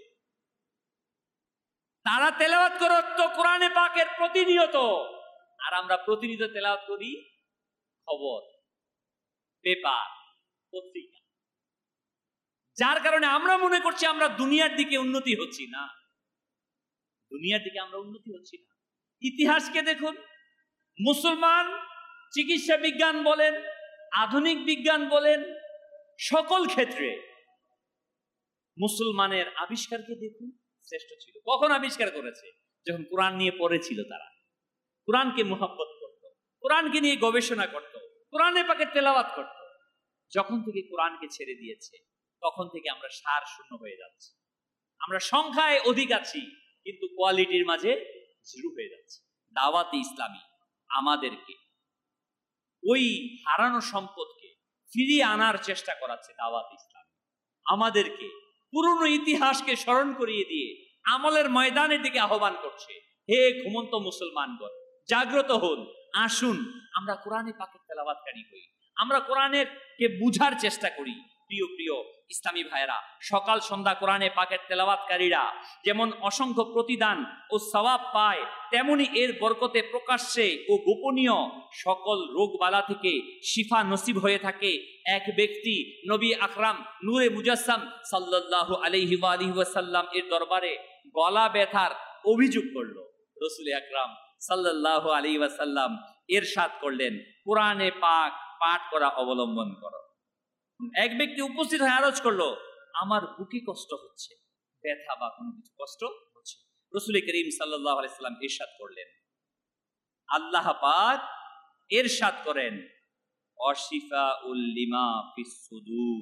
তারা তেলাওয়াত করত কোরআনে পাকের প্রতিনিয়ত, আর আমরা প্রতিনিয়ত তেলাওয়াত করি খবর, পেপার, পত্রিকা, যার কারণে আমরা মনে করছি আমরা দুনিয়ার দিকে উন্নতি হচ্ছি না। দুনিয়ার দিকে আমরা উন্নতি হচ্ছি না। ইতিহাসকে দেখুন, মুসলমান চিকিৎসা বিজ্ঞান বলেন, আধুনিক বিজ্ঞান বলেন, সকল ক্ষেত্রে মুসলমানের আবিষ্কারকে দেখুন, শ্রেষ্ঠ ছিল। কখন আবিষ্কার করেছে? যখন কোরআন নিয়ে পড়েছিল। তারা কোরআনকে মুহাব্বত করত, কোরআনকে নিয়ে গবেষণা করত, কোরআনে পাকের তেলাওয়াত করত। যখন থেকে কোরআনকে ছেড়ে দিয়েছে তখন থেকে আমরা সার শূন্য হয়ে যাচ্ছি। আমরা সংখ্যায় অধিক আছি কিন্তু কোয়ালিটির মাঝে জিরো হয়ে যাচ্ছে। দাওয়াতে ইসলামী আমাদেরকে ওই হারানো সম্পদকে ফিরিয়ে আনার চেষ্টা করাচ্ছে। দাওয়াতে ইসলামী আমাদেরকে পুরনো ইতিহাসকে স্মরণ করিয়ে দিয়ে আমলের ময়দানের দিকে আহ্বান করছে। হে ঘুমন্ত মুসলমানগণ, জাগ্রত হন, আসুন আমরা কোরআনে পাকের তেলাওয়াতকারী হই, আমরা কোরআনের কে বুঝার চেষ্টা করি, প্রিয় প্রিয় ইসলামী ভাইয়েরা, সকাল সন্ধ্যা কোরআনে পাকের তেলাওয়াতকারীরা যেমন অসংখ্য প্রতিদান ও সওয়াব পায়, তেমনি এর বরকতে প্রকাশ্যে ও গোপনীয় সকল রোগ বালা থেকে শিফা নসিব হয়ে থাকে। এক ব্যক্তি নবী আকরাম নূরে মুজাসসাম সাল্লাল্লাহু আলাইহি ওয়াসাল্লাম এর দরবারে গলা ব্যথার অভিযোগ করলো। রাসূল আকরাম সাল্লাল্লাহু আলাইহি ওয়াসাল্লাম ইরশাদ করলেন, কোরআনে পাক পাঠ করা অবলম্বন করো। এক ব্যক্তি উপস্থিত হয়ে আরজ করলো, আমার বুকে কষ্ট হচ্ছে, ব্যথা বা কোনো কিছু কষ্ট হচ্ছে। রাসূল করিম সাল্লাল্লাহু আলাইহি ওয়াসাল্লাম ইরশাদ করলেন, আল্লাহ পাক ইরশাদ করেন, অশিফাউল লিমা ফিস সুদূর,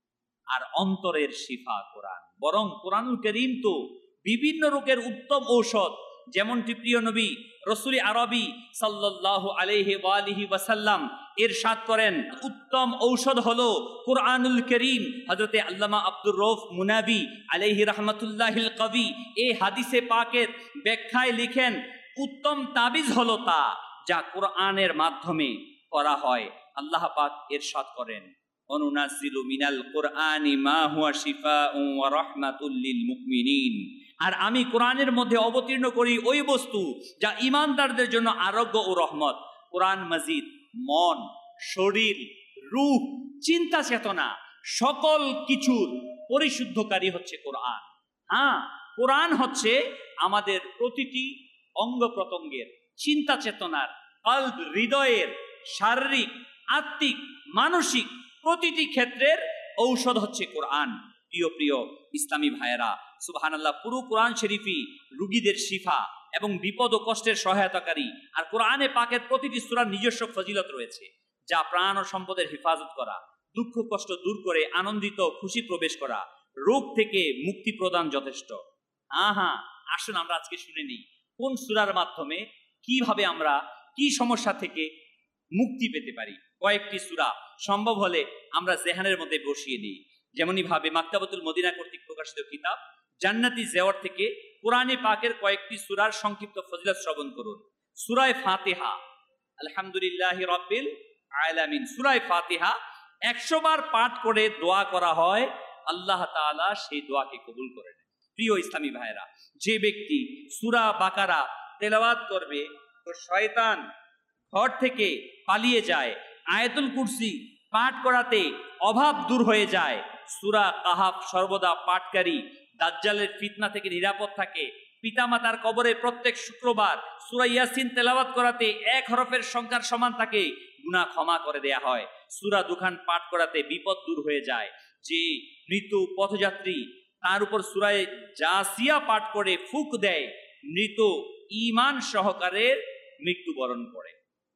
আর অন্তরের শিফা কোরআন। বরং কোরআনুল কারীম তো বিভিন্ন রোগের উত্তম ঔষধ। যেমনটি প্রিয় নবী রাসূল আরবি সাল্লাল্লাহু আলাইহি ওয়াসাল্লাম ইরশাদ করেন, উত্তম ঔষধ হলো কোরআনুল কারীম। হযরতে আল্লামা আব্দুর রউফ মুনাবি আলাইহি রাহমাতুল্লাহিল কবি এই হাদিসে পাকের ব্যাখ্যায় লিখেন, উত্তম তাবিজ হলো তা যা কোরআনের মাধ্যমে করা হয়। আল্লাহ পাক ইরশাদ করেন, অনুনাজ্জিলু মিনাল কুরআনি মা হুয়া শিফাউন ওয়া রাহমাতুল লিল মুমিনিন, আর আমি কোরআনের মধ্যে অবতীর্ণ করি ওই বস্তু যা ঈমানদারদের জন্য আরোগ্য ও রহমত। কোরআন মাজিদ মন, শরীর, রূহ, চিন্তা চেতনা সকল কিছুর পরিশুদ্ধকারী হচ্ছে কোরআন। হ্যাঁ, কোরআন হচ্ছে আমাদের প্রতিটি অঙ্গ প্রত্যঙ্গের, চিন্তা চেতনার, কলব, হৃদয়ের, শারীরিক, আত্মিক, মানসিক প্রতিটি ক্ষেত্রের ঔষধ হচ্ছে কোরআন। প্রিয় প্রিয় ইসলামী ভাইয়েরা, সুবহানাল্লাহ, পুরো কোরআন শরীফই রোগীদের শিফা এবং বিপদ ও কষ্টের সহায়তাকারী। আর কোরআনে পাকের প্রতিটি সূরার নিজস্ব ফজিলত রয়েছে, যা প্রাণ ও সম্পদের হেফাজত করা, দুঃখ কষ্ট দূর করে আনন্দিত খুশি প্রবেশ করা, রোগ থেকে মুক্তি প্রদান যথেষ্ট। হ্যাঁ, আসুন আমরা আজকে শুনে নিই কোন সূরার মাধ্যমে কিভাবে আমরা কি সমস্যা থেকে মুক্তি পেতে পারি। কয়েকটি সূরা সম্ভব হলে আমরা জেহানের মধ্যে বসিয়ে দিই। যেমনই ভাবে মাকতাবাতুল মদিনা কর্তৃক প্রকাশিত কিতাব জান্নাতি জেওয়ার থেকে কোরআনে পাকের কয়েকটি সূরার সংক্ষিপ্ত ফজিলত শ্রবণ করুন। সূরা ফাতিহা, আলহামদুলিল্লাহি রাব্বিল আলামিন। সূরা ফাতিহা 100 বার পাঠ করে দোয়া করা হয়, আল্লাহ তাআলা সেই দোয়াকে কবুল করে নেন। প্রিয় ইসলামী ভাইয়েরা, যে ব্যক্তি সূরা বাকারা তেলাওয়াত করবে তো শয়তান ঘর থেকে পালিয়ে যায়। আয়াতুল কুরসি পাঠ করাতে অভাব দূর হয়ে যায়। সূরা কাহাফ সর্বদা পাঠকারী দাজ্জালের ফিতনা থেকে নিরাপদ থাকে। পিতামাতার কবরে প্রত্যেক শুক্রবার সূরা ইয়াসিন তেলাওয়াত করাতে 1 হরফের সংখ্যার সমান থাকে, গুনাহ ক্ষমা করে দেয়া হয়। সূরা দুখান পাঠ করাতে বিপদ দূর হয়ে যায়। যে মৃত পথযাত্রী তার উপর সূরা জাসিয়া পাঠ করে ফুঁক দেয়, মৃত ঈমান সহকারে মৃত্যুবরণ করে।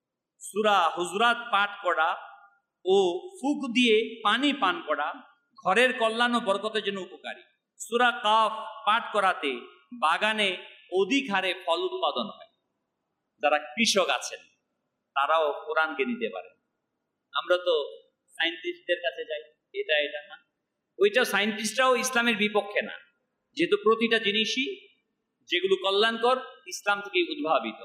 সূরা হুজুরাত পাঠ করা ও ফুঁক দিয়ে পানি পান করা ঘরের কল্যাণ ও বরকতের জন্য উপকারী। সূরা কাফ পাঠ করাতে বাগানে অধিক হারে ফল উৎপাদন হয়। যারা কৃষক আছেন তারাও কোরআনকে নিতে পারেন। আমরা তো সায়েন্টিস্টদের কাছে যাই, এটা না, ওইটা সায়েন্টিস্টরাও ইসলামের বিপক্ষে না, যেহেতু প্রতিটা জিনিসই যেগুলো কল্যাণকর ইসলাম থেকে উদ্ভাবিত।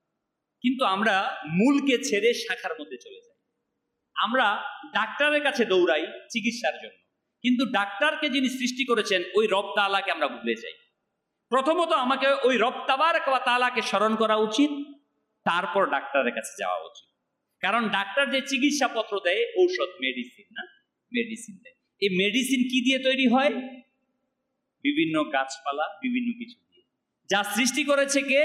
কিন্তু আমরা মূলকে ছেড়ে শাখার মধ্যে চলে যাই। আমরা ডাক্তারের কাছে দৌড়াই চিকিৎসার জন্য, কিন্তু ডাক্তারকে যিনি সৃষ্টি করেছেন ওই রব তাআলাকে আমরা ভুলে যাই। প্রথমত আমাকে ওই রব তাবারক ওয়া তাআলাকে স্মরণ করা উচিত, তারপর ডাক্তারের কাছে যাওয়া উচিত। কারণ ডাক্তার যে চিকিৎসা পত্র দেয়, ঔষধ, মেডিসিন না, মেডিসিন দেয়। এই মেডিসিন কি দিয়ে তৈরি হয়? বিভিন্ন গাছপালা, বিভিন্ন কিছু দিয়ে। যা সৃষ্টি করেছে কে?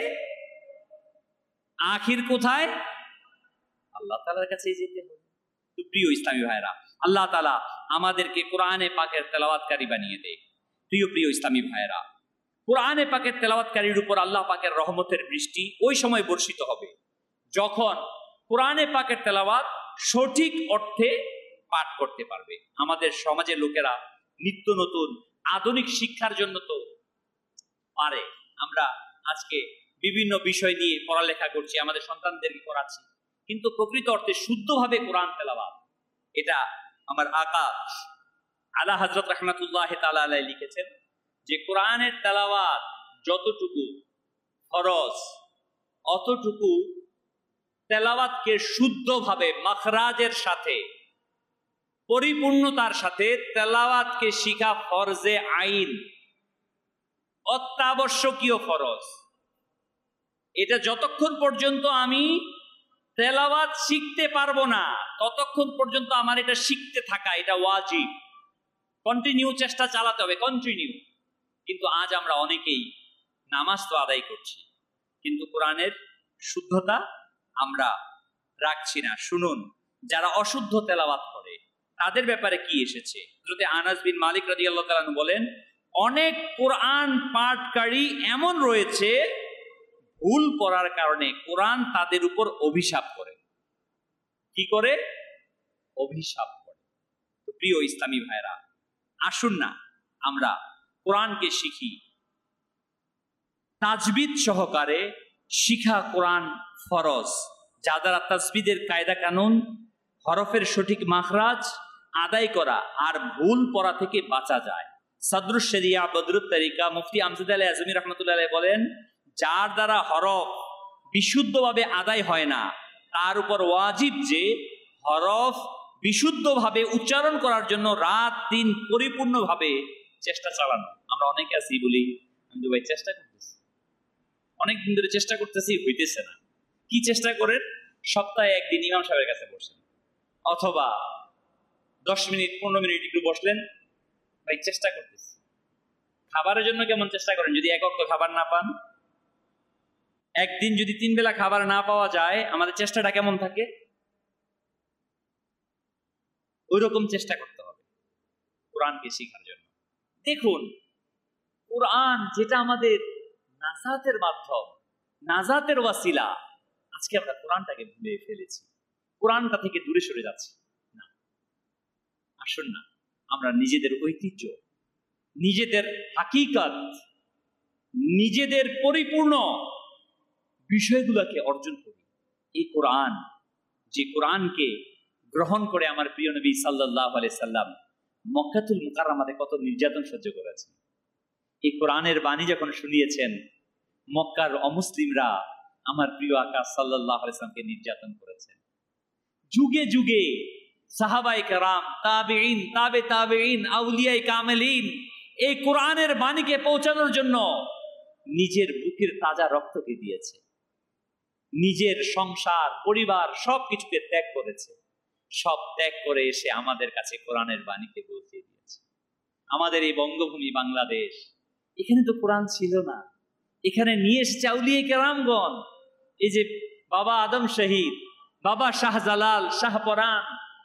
আখির কোথায়? আল্লাহ তাআলার কাছে যেতে হবে। তো প্রিয় ইসলামী ভাইরা, আল্লাহ তাআলা আমাদেরকে কোরআনে পাকের তেলাওয়াতকারী বানিয়ে দেয়। প্রিয় প্রিয় ইসলামী ভাইরা, কোরআনে পাকের তেলাওয়াতকারীর উপর আল্লাহ পাকের রহমতের বৃষ্টি ওই সময় বর্ষিত হবে যখন কোরআনে পাকের তেলাওয়াত সঠিক অর্থে পাঠ করতে পারবে। আমাদের সমাজের লোকেরা নিত্য নতুন আধুনিক শিক্ষার জন্য তো পারে। আমরা আজকে বিভিন্ন বিষয় নিয়ে পড়ালেখা করছি, আমাদের সন্তানদেরকে করাচ্ছি, কিন্তু প্রকৃত অর্থে শুদ্ধভাবে কোরআন তেলাওয়াত, এটা আমার আকা আলা হযরত রাহমাতুল্লাহ তাআলা আলাইহি লিখেছেন যে কোরআনের তেলাওয়াত যতটুকু ফরজ, অতটুকু তেলাওয়াতকে শুদ্ধভাবে মাখরাজের সাথে পরিপূর্ণতার সাথে তেলাওয়াতকে শিখা ফরজে আইন, অত্যাবশ্যকীয় ফরজ। এটা যতক্ষণ পর্যন্ত আমি তেলাওয়াত শিখতে পারবো না ততক্ষণ পর্যন্ত আমার এটা শিখতে থাকা এটা ওয়াজিব, কন্টিনিউ চেষ্টা চালাতে হবে, কন্টিনিউ। কিন্তু আজ আমরা অনেকেই নামাজ তো আদায় করছি কিন্তু কোরআনের শুদ্ধতা আমরা রাখছি না। শুনুন, যারা অশুদ্ধ তেলাওয়াত করে তাদের ব্যাপারে কি এসেছে। হযরত আনাস বিন মালিক রাদিয়াল্লাহু তাআলা আনহু বলেন, অনেক কোরআন পাঠকারী এমন রয়েছে ভুল পড়ার কারণে কোরআন তাদের উপর অভিশাপ করে। কি করে? অভিশাপ করে। তো প্রিয় ইসলামী ভাইরা, আসুন না আমরা কোরআনকে শিখি। তাজবিদ সহকারে শিখা কোরআন ফরজ, যা দ্বারা তাজবিদের কায়দা কানুন, হরফের সঠিক মাখরাজ আদায় করা আর ভুল পড়া থেকে বাঁচা যায়। সাদরুশ শরিয়া বদরুত তরিকা মুফতি আমজাদ আলী আজমি রহমতুল্লাহ আলাইহি বলেন, যার দ্বারা হরফ বিশুদ্ধভাবে আদায় হয় না তার উপর ওয়াজিব যে হরফ বিশুদ্ধভাবে উচ্চারণ করার জন্য রাত দিন পরিপূর্ণভাবে চেষ্টা চালানো। আমরা অনেকে আছি বলি, আমি ভাই চেষ্টা করতেছি, অনেকদিন ধরে চেষ্টা করতেছি, হইতেছে না। কি চেষ্টা করেন? সপ্তাহে একদিন ইমাম সাহেবের কাছে বসেন, অথবা 10 মিনিট 15 মিনিট একটু বসলেন, ভাই চেষ্টা করতেছি। খাবারের জন্য কেমন চেষ্টা করেন? যদি এক ওয়াক্ত খাবার না পান, একদিন যদি 3 বেলা খাবার না পাওয়া যায়, আমাদের চেষ্টাটা কেমন থাকে? ওই রকম চেষ্টা করতে হবে কোরআনকে শেখার জন্য। দেখুন, কোরআন যেটা আমাদের নাজাতের মাধ্যম, নাজাতের ওয়াসিলা, আজকে আমরা কোরআনটাকে ভুলে ফেলেছি, কোরআনটা থেকে দূরে সরে যাচ্ছি। না, আসুন না আমরা নিজেদের ঐতিহ্য, নিজেদের হাকিকত, নিজেদের পরিপূর্ণ বিষয়গুলোকে অর্জন করি। এই কোরআন, যে কোরআনকে গ্রহণ করে আমার প্রিয় নবী সাল্লাল্লাহু আলাইহি সাল্লাম মক্কাতুল মুকাররমাতে কত নির্যাতন সহ্য করেছেন। এই কোরআনের বাণী যখন শুনিয়েছেন, মক্কার অমুসলিমরা আমার প্রিয় আকা সাল্লাল্লাহু আলাইহি সাল্লামকে নির্যাতন করেছেন। যুগে যুগে সাহাবায়ে কেরাম, তাবেঈন, তাবে তাবেঈন, আউলিয়ায়ে কামেলিন এই কোরআনের বাণীকে পৌঁছানোর জন্য নিজের বুকের তাজা রক্তকে দিয়েছে, নিজের সংসার পরিবার সবকিছুকে ত্যাগ করেছে। সব ত্যাগ করে এসে আমাদের কাছে কোরআনের বাণীকে পৌঁছে দিয়েছে। আমাদের এই বঙ্গভূমি বাংলাদেশ, এখানে তো কোরআন ছিল না, এখানে নিয়ে এসেছে আউলিয়া কেরামগণ। এই যে বাবা আদম শহীদ, বাবা শাহজালাল, শাহপরান,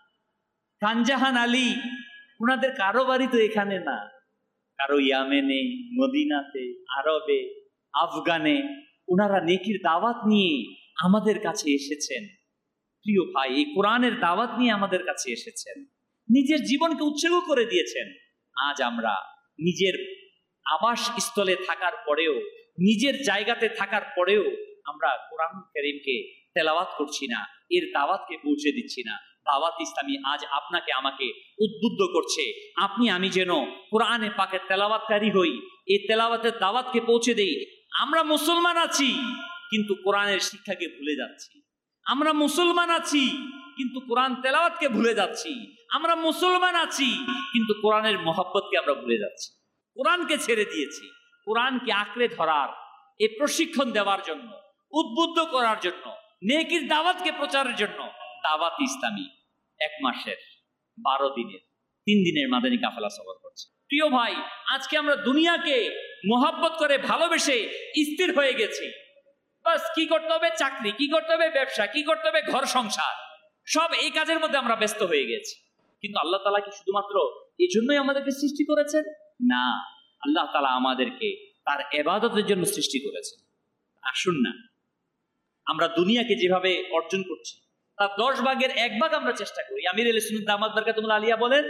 খানজাহান আলী, ওনাদের কারো বাড়ি তো এখানে না, কারো ইয়ামেনে, মদিনাতে, আরবে, আফগানে ওনারা নেকির দাওয়াত নিয়ে আমাদের কাছে এসেছেন। প্রিয় ভাই, এই কোরআনের দাওয়াত নিয়ে আমাদের কাছে এসেছেন, নিজের জীবনকে উৎসর্গ করে দিয়েছেন। আজ আমরা নিজের আবাস স্থলে থাকার পরেও, নিজের জায়গাতে থাকার পরেও আমরা কোরআন কারীমকে তেলাওয়াত করছি না, এর দাওয়াতকে পৌঁছে দিচ্ছি না। দাওয়াত ইসলামী আজ আপনাকে আমাকে উদ্বুদ্ধ করছে, আপনি আমি যেন কোরআনে পাকের তেলাওয়াতকারী হই, এই তেলাওয়াতের দাওয়াতকে পৌঁছে দেই। আমরা মুসলমান আছি কিন্তু কোরআনের শিক্ষাকে ভুলে যাচ্ছি। আমরা মুসলমান আছি কিন্তু কোরআন তেলাওয়াতকে ভুলে যাচ্ছি। আমরা মুসলমান আছি কিন্তু কোরআনের মহব্বতকে আমরা ভুলে যাচ্ছি, কোরআনকে ছেড়ে দিয়েছি। কোরআনকে আঁকড়ে ধরার, এই প্রশিক্ষণ দেওয়ার জন্য, উদ্বুদ্ধ করার জন্য, নেকির দাওয়াতকে প্রচারের জন্য দাওয়াত ইসলামী 1 মাসের 12 দিনের 3 দিনের মাদানী কাফেলা সফর করছে। প্রিয় ভাই, আজকে আমরা দুনিয়াকে মহব্বত করে ভালোবেসে স্থির হয়ে গেছি। বাস কি করতে হবে? চাকরি, কি করতে হবে? ব্যবসা, কি করতে হবে? ঘর সংসার, সব এই কাজের মধ্যে আমরা ব্যস্ত হয়ে গেছি। কিন্তু আল্লাহ তাআলা কি শুধুমাত্র এই জন্যই আমাদেরকে সৃষ্টি করেছেন? না, আল্লাহ তাআলা আমাদেরকে তার ইবাদতের জন্য সৃষ্টি করেছেন। আসুন না আমরা দুনিয়াকে যেভাবে অর্জন করছি তার 10 ভাগের 1 ভাগ আমরা চেষ্টা করি। আমির আলী সুন্নাত দামাত বারকাতুল আলিয়া বলেন,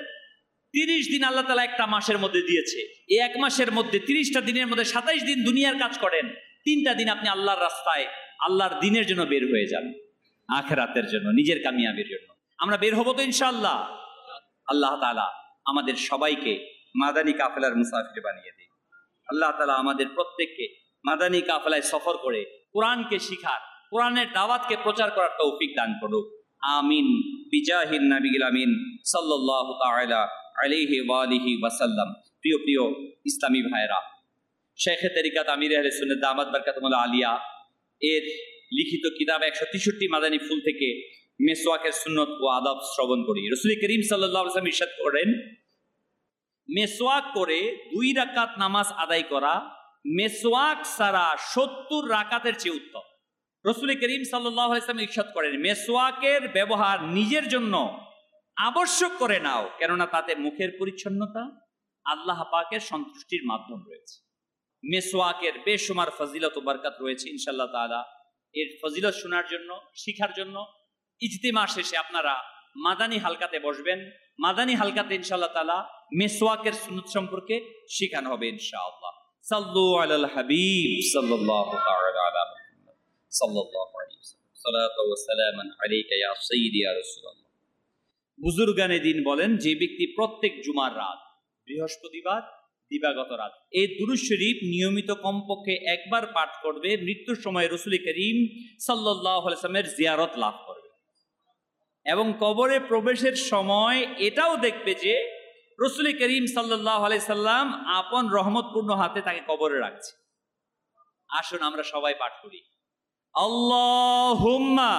30 দিন আল্লাহ তাআলা একটা মাসের মধ্যে দিয়েছে। এই 1 মাসের মধ্যে 30টা দিনের মধ্যে 27 দিন দুনিয়ার কাজ করেন, 3টা দিন আপনি আল্লাহর রাস্তায়, আল্লাহর দ্বীনের জন্য বের হয়ে যান, আখিরাতের জন্য, নিজের কামিয়াবির জন্য। আমরা বের হব তো ইনশাআল্লাহ। আল্লাহ তাআলা আমাদের সবাইকে মাদানী কাফেলার মুসাফির বানিয়ে দিন। আল্লাহ তাআলা আমাদের প্রত্যেককে মাদানী কাফেলায় সফর করে কোরআনকে শিখার, কোরআনের দাওয়াতকে প্রচার করার তৌফিক দান করুক। আমিন বিজাহিন নবীল আমিন সাল্লাল্লাহু তাআলা আলাইহি ওয়া আলিহি ওয়াসাল্লাম। প্রিয় প্রিয় ইসলামী ভাইরা, শেখে তরিকাত আমির আহলে সুন্নাত দামাত বারকাতুহুল আলিয়া এর লিখিত কিতাব 163 মাদানী ফুল থেকে মেসওয়াকের সুন্নত ও আদাব শ্রবণ করি। রাসূল করিম সাল্লাল্লাহু আলাইহি ওয়াসাল্লাম ইরশাদ করেন, মেসওয়াক করে 2 রাকাত নামাজ আদায় করা মেসওয়াক ছাড়া 70 রাকাতের চেয়ে উত্তম। রাসূল করিম সাল্লাল্লাহু আলাইহি ওয়াসাল্লাম ইরশাদ করেন, মেসওয়াকের ব্যবহার নিজের জন্য আবশ্যক করে নাও, কেননা তাতে মুখের পরিচ্ছন্নতা, আল্লাহ পাকের সন্তুষ্টির মাধ্যম রয়েছে। মেসওয়াকের বেশুমার ফজিলত ও বরকত রয়েছে ইনশাআল্লাহ তাআলা। এর ফজিলত শোনার জন্য, শিখার জন্য ইজতিমা শেষে আপনারা মাদানী হালকাতে বসবেন। মাদানী হালকাতে ইনশাআল্লাহ তাআলা মেসওয়াকের সুন্নাত সম্পর্কে শেখানো হবে ইনশাআল্লাহ। সাল্লু আলাল হাবিব সাল্লাল্লাহু তাআলা আলা মুহাম্মদ সাল্লাল্লাহু আলাইহি ওয়াসাল্লাম। সালাতু ওয়া সালামান আলাইকা ইয়া সাইয়্যিদি ইয়া রাসূলুল্লাহ। বুজুর্গানে দিন বলেন, যে ব্যক্তি প্রত্যেক জুমার রাত, বৃহস্পতিবার, দিবাগত রাত এই দুরূদ শরীফ নিয়মিত কমপক্ষে একবার পাঠ করবে, মৃত্যুর সময় রাসূল করিম সাল্লাল্লাহু আলাইহি ওয়াসাল্লামের জিয়ারত লাভ করবে এবং কবরে প্রবেশের সময় এটাও দেখবে যে রাসূল করিম সাল্লাল্লাহু আলাইহি সাল্লাম আপন রহমতপূর্ণ হাতে তাকে কবরে রাখছে। আসুন আমরা সবাই পাঠ করি, আল্লাহুম্মা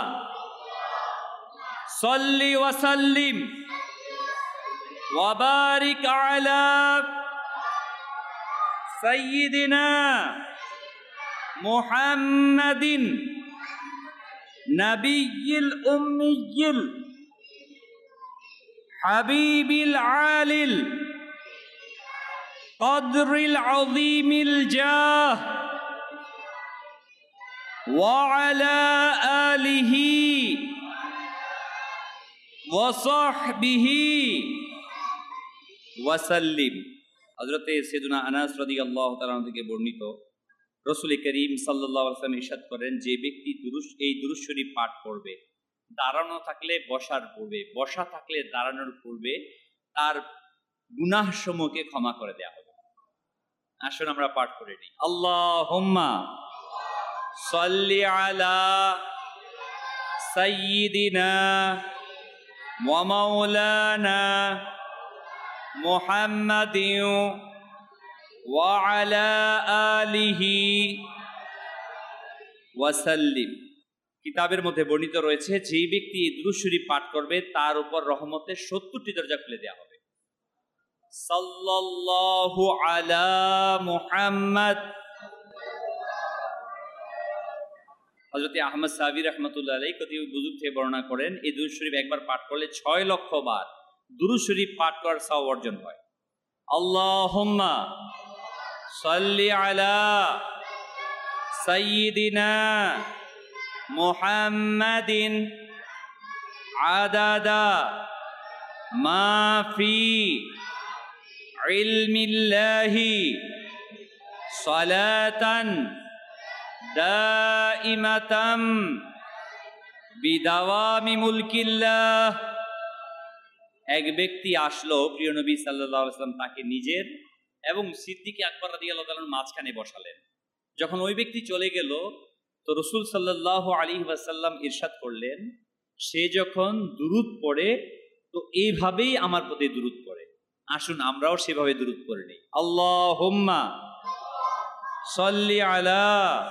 সাল্লি ওয়া সাল্লিম ওয়া বারিক আলা সাইয়্যিদিনা মুহাম্মাদিন নাবিয়্যিল উম্মিয়্যিল হাবিবিল আলিল কদরিল আযীমিল জাহ ওয়া আলা আলিহি ওয়া সাহবিহি ওয়া সাল্লিম। হযরতে সাইয়্যিদুনা আনাস রাদিয়াল্লাহু তাআলা থেকে বর্ণিত, রাসূল করিম সাল্লাল্লাহু আলাইহি ওয়াসাল্লাম ইরশাদ করেন, যে ব্যক্তি এই দুরূদ শরীফ পাঠ করবে, দাঁড়ানো থাকলে বসার পূর্বে, বসা থাকলে দাঁড়ানোর পূর্বে, তার গুনাহসমূহকে ক্ষমা করে দেয়া হবে। আসুন আমরা পাঠ করে নিই, আল্লাহুম্মা সাল্লি আলা সাইয়্যিদিনা ওয়া মাওলানা মুহাম্মাদিন ওয়া আলা আলিহি ওয়া সাল্লিম। কিতাবের মধ্যে বর্ণিত রয়েছে, যেই ব্যক্তি এই দুরূদ শরীফ পাঠ করবে তার উপর রহমতের 70টি দরজা খুলে দেওয়া হবে। সাল্লাল্লাহু আলা মুহাম্মদ। হযরত আহমদ সাহাবী রাহমাতুল্লাহ আলাইহি কতিপয় বুজুর্গ থেকে বর্ণনা করেন, এই দুরূদ শরীফ একবার পাঠ করলে 6 লক্ষ বার দুরূদ শরীফ পাঠ করার সওয়াব অর্জন হয়। আল্লাহুম্মা সাল্লি আলা সাইয়্যিদিনা মুহাম্মাদিন আদাদা মা ফি ইলমিল্লাহি সালাতান দাইমাতাম বিদাওয়ামি মুলকিল্লাহ। এক ব্যক্তি আসলো, প্রিয় নবী সাল্লাল্লাহু আলাইহি ওয়াসাল্লাম তাকে নিজের এবং সিদ্দিক আকবর রাদিয়াল্লাহু তাআলার মাঝখানে বসালেন। যখন ওই ব্যক্তি চলে গেল, তো রাসূল সাল্লাল্লাহু আলাইহি ওয়াসাল্লাম ইরশাদ করলেন, সে যখন দুরূদ পড়ে তো এইভাবেই আমার প্রতি দুরূদ পড়ে। আসুন আমরাও সেভাবে দুরূদ পড়ে নিই, আল্লাহুম্মা সাল্লি আলা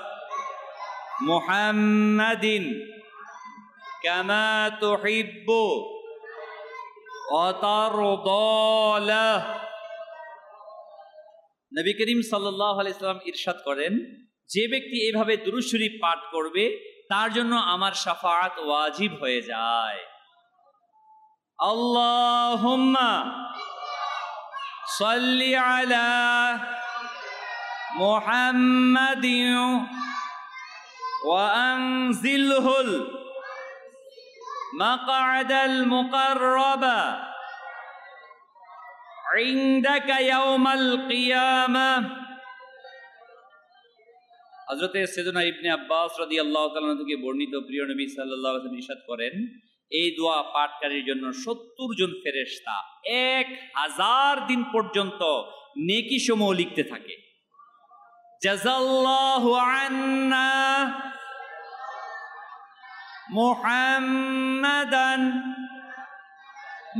মুহাম্মাদিন কামা তুহিব্বু ওয়া তারদা। নবী করিম সাল্লাল্লাহু আলাইহি ওয়াসাল্লাম ইরশাদ করেন, যে ব্যক্তি এইভাবে দুরূদ শরীফ পাঠ করবে তার জন্য আমার শাফাআত ওয়াজিব হয়ে যায়। আল্লাহুম্মা সাল্লি আলা মুহাম্মাদিন ওয়া আনজিলহুল মাকআদাল মুকাররাবা ইনদাকা ইয়াউমাল কিয়ামাহ। হযরত সাইয়্যিদুনা ইবনে আব্বাস রাদিয়াল্লাহু তাআলা থেকে বর্ণিত, প্রিয় নবী সাল্লাল্লাহু আলাইহি ওয়াসাল্লাম ইরশাদ করেন, এই দোয়া পাঠকারীর জন্য 70 জন ফেরেশতা 1000 দিন পর্যন্ত নেকি সমূহ লিখতে থাকে। জাযাল্লাহু আন্না মুহাম্মাদান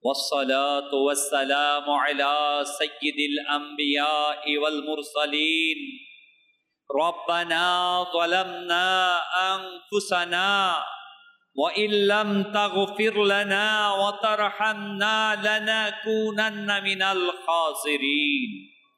والصلاة والسلام على سيد الأنبياء والمرسلين ربنا ظلمنا أنفسنا وإن لم تغفر لنا وترحمنا لنكونن من الخاسرين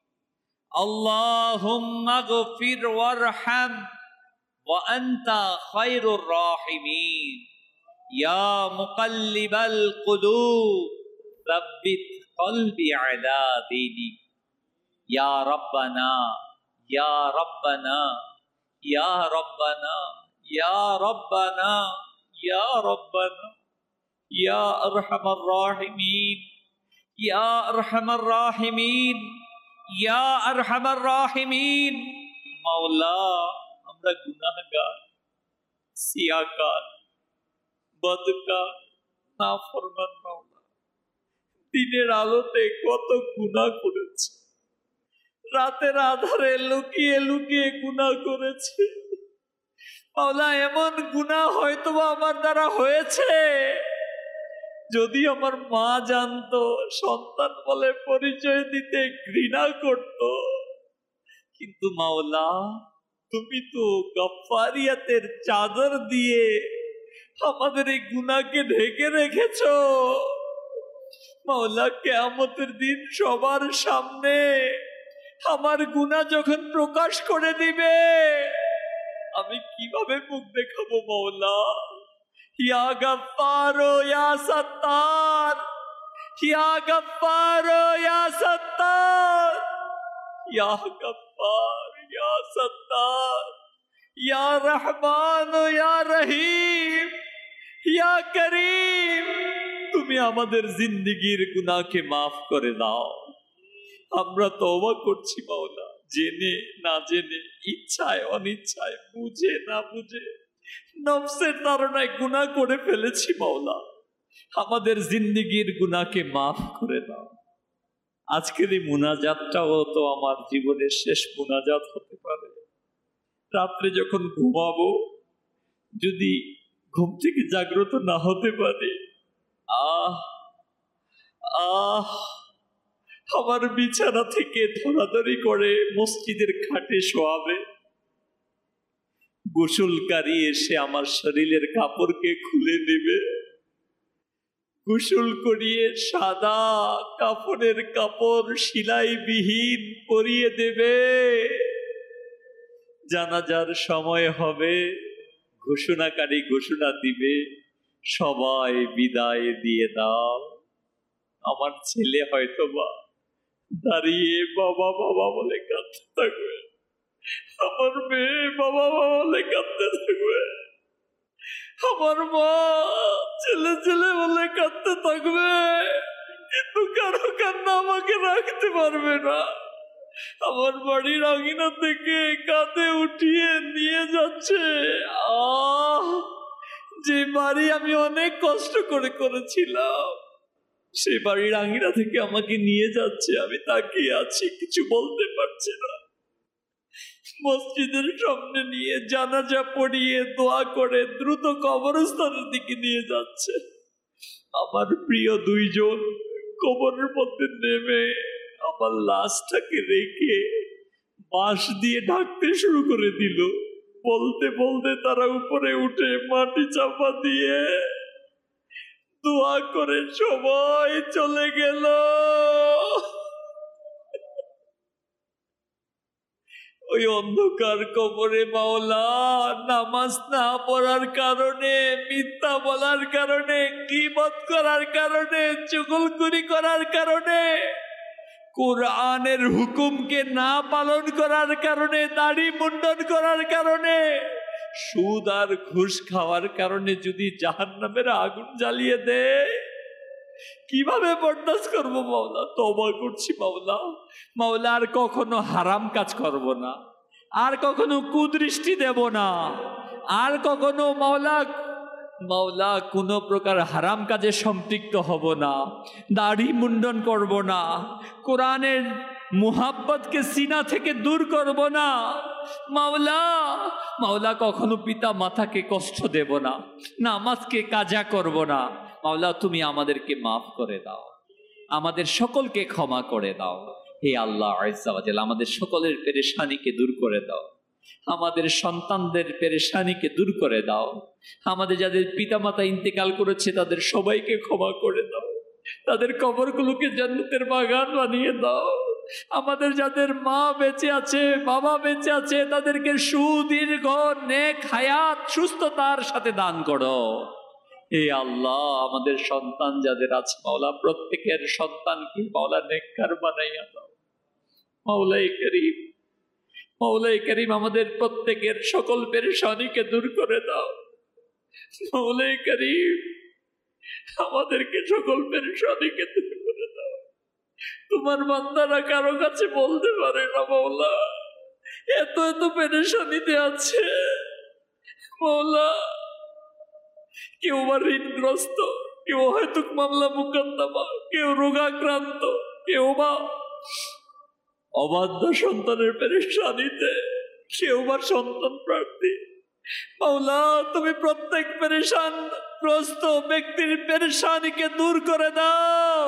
اللهم اغفر وارحم وأنت خير الراحمين يا مقلب القلوب ثبت قلبي على دينك يا ربنا يا ربنا يا ربنا يا ربنا يا ربنا يا أرحم الراحمين يا أرحم الراحمين يا أرحم الراحمين مولا আমরা গুনাহগার সিয়াকার বদকার নাফরমান মাওলা দিনের আলোতে কত গুনাহ করেছি রাতের আধারে লুকিয়ে লুকিয়ে গুনাহ করেছি মাওলা এমন গুনাহ হয়তো আমার দ্বারা হয়েছে যদি আমার মা জানতো সন্তান বলে পরিচয় দিতে ঘৃণা করত কিন্তু মাওলা তুমি তো গফফারিয়াতের চাদর দিয়ে আমাদের এই গুনাহকে ঢেকে রেখেছো মাওলা কিয়ামতের দিন সবার সামনে আমার গুনাহ যখন প্রকাশ করে দিবে আমি কিভাবে মুখ দেখাবো মাওলা ইয়া গফফার ইয়া সত্তার ইয়া গফফার ইয়া সত্তার ইয়া গফফার ইয়া সত্তার ইয়া রহমান ইয়া রহিম ইয়া করিম তুমি আমাদের জিন্দেগীর গুনাহকে মাফ করে দাও আমরা তওবা করছি মাওলা জেনে না জেনে ইচ্ছায় অনিচ্ছায় বুঝে না বুঝে নফসের তাড়নায় গুনাহ করে ফেলেছি মাওলা আমাদের জিন্দেগীর গুনাহকে মাফ করে দাও আজকের এই মুনাজাতটাও তো আমার জীবনের শেষ মুনাজাত হতে পারে রাত্রে যখন ঘুমাবো যদি ঘুম থেকে জাগ্রত না হতে পারে আমার বিছানা থেকে ধরাধরি করে মসজিদের খাটে শোয়াবে গোসলকারী এসে আমার শরীরের কাপড়কে খুলে নেবে গোসল করিয়ে সাদা কাপড়ের কাপড় সেলাইবিহীন পরিয়ে দেবে জানাজার সময় হবে ঘোষণাকারী ঘোষণা দিবে সবাই বিদায় দিয়ে দাও আমার ছেলে হয়তো বা দাঁড়িয়ে বাবা বাবা বলে কাঁদতে থাকবে আমার মেয়ে বাবা বাবা বলে কাঁদতে থাকবে আমার মা ছেলে ছেলে বলে কাঁদতে থাকবে কিন্তু কারো কান্না আমাকে রাখতে পারবে না আমার বাড়ির আঙিনা থেকে কাঁধে উঠিয়ে নিয়ে যাচ্ছে যে বাড়ি আমি অনেক কষ্ট করে করেছিলাম সে বাড়ির আঙিনা থেকে আমাকে নিয়ে যাচ্ছে আমি তাকিয়ে আছি কিছু বলতে পারছি না মসজিদের সামনে নিয়ে জানাজা পড়িয়ে দোয়া করে দ্রুত কবরস্থানের দিকে নিয়ে যাচ্ছে আমার প্রিয় দুইজন কবরের মধ্যে নেমে আমার লাশটাকে রেখে বাঁশ দিয়ে ঢাকতে শুরু করে দিল বলতে বলতে তারা উপরে উঠে মাটি চাপা দিয়ে দোয়া করে সবাই চলে গেল ওই অন্ধকার কবরে মাওলা নামাজ না পড়ার কারণে মিথ্যা বলার কারণে গীবত করার কারণে চুগলখড়ি করার কারণে কোরআনের হুকুমকে না পালন করার কারণে দাড়ি মুন্ডন করার কারণে সুদ আর ঘুষ খাওয়ার কারণে যদি জাহান্নামের আগুন জ্বালিয়ে দেয় কিভাবে বরদাস্ত করবো মাওলা তওবা করছি মাওলা মাওলা আর কখনো হারাম কাজ করব না আর কখনো কুদৃষ্টি দেব না আর কখনো মাওলা কোনো প্রকার হারাম কাজে সম্পৃক্ত হব না দাড়ি মুন্ডন করব না কোরআনের মুহাব্বতকে সিনা থেকে দূর করব না মাওলা কখনো পিতা মাতাকে কষ্ট দেব না নামাজকে কাজা করব না মাওলা তুমি আমাদেরকে মাফ করে দাও, আমাদের সকলকে ক্ষমা করে দাও। হে আল্লাহ আজ্জা ওয়া জাল, আমাদের সকলের পেরেশানিকে দূর করে দাও, আমাদের সন্তানদের পেরেশানিকে দূর করে দাও, আমাদের যাদের পিতামাতা ইন্তেকাল করেছে তাদের সবাইকে ক্ষমা করে দাও, তাদের কবরগুলোকে জান্নাতের বাগান বানিয়ে দাও। আমাদের যাদের মা বেঁচে আছে, বাবা বেঁচে আছে, তাদেরকে সুদীর্ঘ নেক হায়াত সুস্থতার সাথে দান করো। হে আল্লাহ, আমাদের সন্তান যাদের আছে মাওলা, প্রত্যেকের সন্তানকে মাওলা নেককার বানাইয়া দাও। মাওলাই করিম, মাওলাই করিম, আমাদের প্রত্যেকের সকল পেরেশানিকে দূর করে দাও। মাওলাই করিম, আমাদেরকে সকল পেরেশানিকে দূর করে দাও। তোমার বান্দারা কারো কাছে বলতে পারে না মাওলা, এত এত পেরেশানিতে আছে মাওলা। কেউ বা ঋণগ্রস্ত, কেউ হয়তো মামলা মুকদ্দমা, কেউ রোগাক্রান্ত, কেউ বা অবাধ্য সন্তানের পেরেশানিতে, কেউ বা সন্তান প্রার্থী। মাওলা তুমি প্রত্যেক পেরেশানগ্রস্ত ব্যক্তির পেরেশানিকে দূর করে দাও।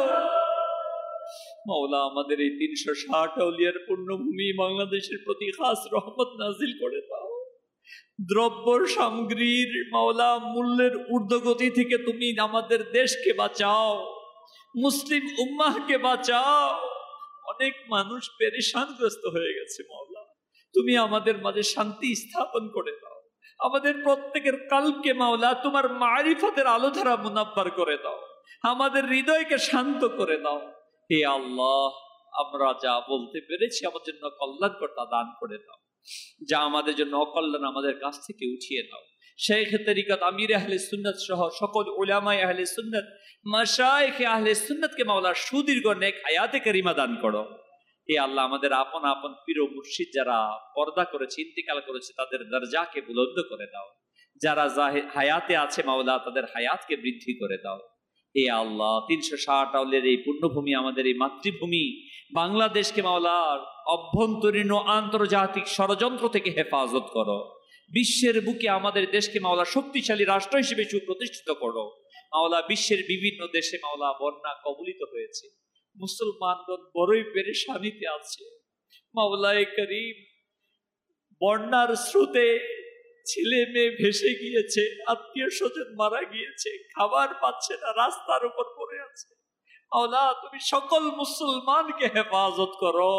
মাওলা আমাদের এই 360 আউলিয়ার পুণ্যভূমি বাংলাদেশের প্রতি খাস রহমত নাজিল করে দাও। দ্রব্য সামগ্রীর মাওলা মূল্যের ঊর্ধ্বগতি থেকে তুমি আমাদের দেশকে বাঁচাও, মুসলিম উম্মাহকে বাঁচাও। অনেক মানুষ পেরেশানগ্রস্ত হয়ে গেছে মাওলা, তুমি আমাদের মাঝে শান্তি স্থাপন করে দাও। আমাদের প্রত্যেকের কালকে মাওলা তোমার মারিফতের আলো ধারা মুনাব্বার করে দাও, আমাদের হৃদয়কে শান্ত করে দাও। হে আল্লাহ, আমরা যা বলতে পেরেছি আমাদের জন্য কল্যাণকর তা দান করে দাও, যা আমাদের জন্য অকল্যাণ আমাদের কাছ থেকে উঠিয়ে দাও। শেখ তরিকত আমির আহলে সুন্নাত সহ সকল উলামায়ে আহলে সুন্নাত, মাশায়েখ আহলে সুন্নাতকে মাওলা সুদীর্ঘ নেক হায়াতে কারিমা দান করো। হে আল্লাহ, আমাদের আপন আপন পীর ও মুর্শিদ যারা পর্দা করেছে, ইন্তেকাল করেছে, তাদের দরজাকে বুলন্দ করে দাও। যারা হায়াতে আছে মাওলা, তাদের হায়াতকে বৃদ্ধি করে দাও। হে আল্লাহ, 360 আউলিয়ার এই পুণ্যভূমি, আমাদের এই মাতৃভূমি বাংলাদেশকে মাওলা অভ্যন্তরীণ ও আন্তর্জাতিক ষড়যন্ত্র থেকে হেফাজত করো। বিশ্বের বুকে আমাদের দেশকে মাওলা শক্তিশালী রাষ্ট্র হিসেবে সুপ্রতিষ্ঠিত করো। মাওলা বিশ্বের বিভিন্ন দেশে মাওলা বন্যা কবলিত হয়েছে, মুসলমানগণ বড়ই পেরেশানিতে আছে। মাওলায়ে করিম, বন্যার স্রোতে ছেলে মেয়ে ভেসে গিয়েছে, আত্মীয় স্বজন মারা গিয়েছে, খাবার পাচ্ছে না, রাস্তার উপর পড়ে আছে। মাওলা তুমি সকল মুসলমানকে হেফাজত করো,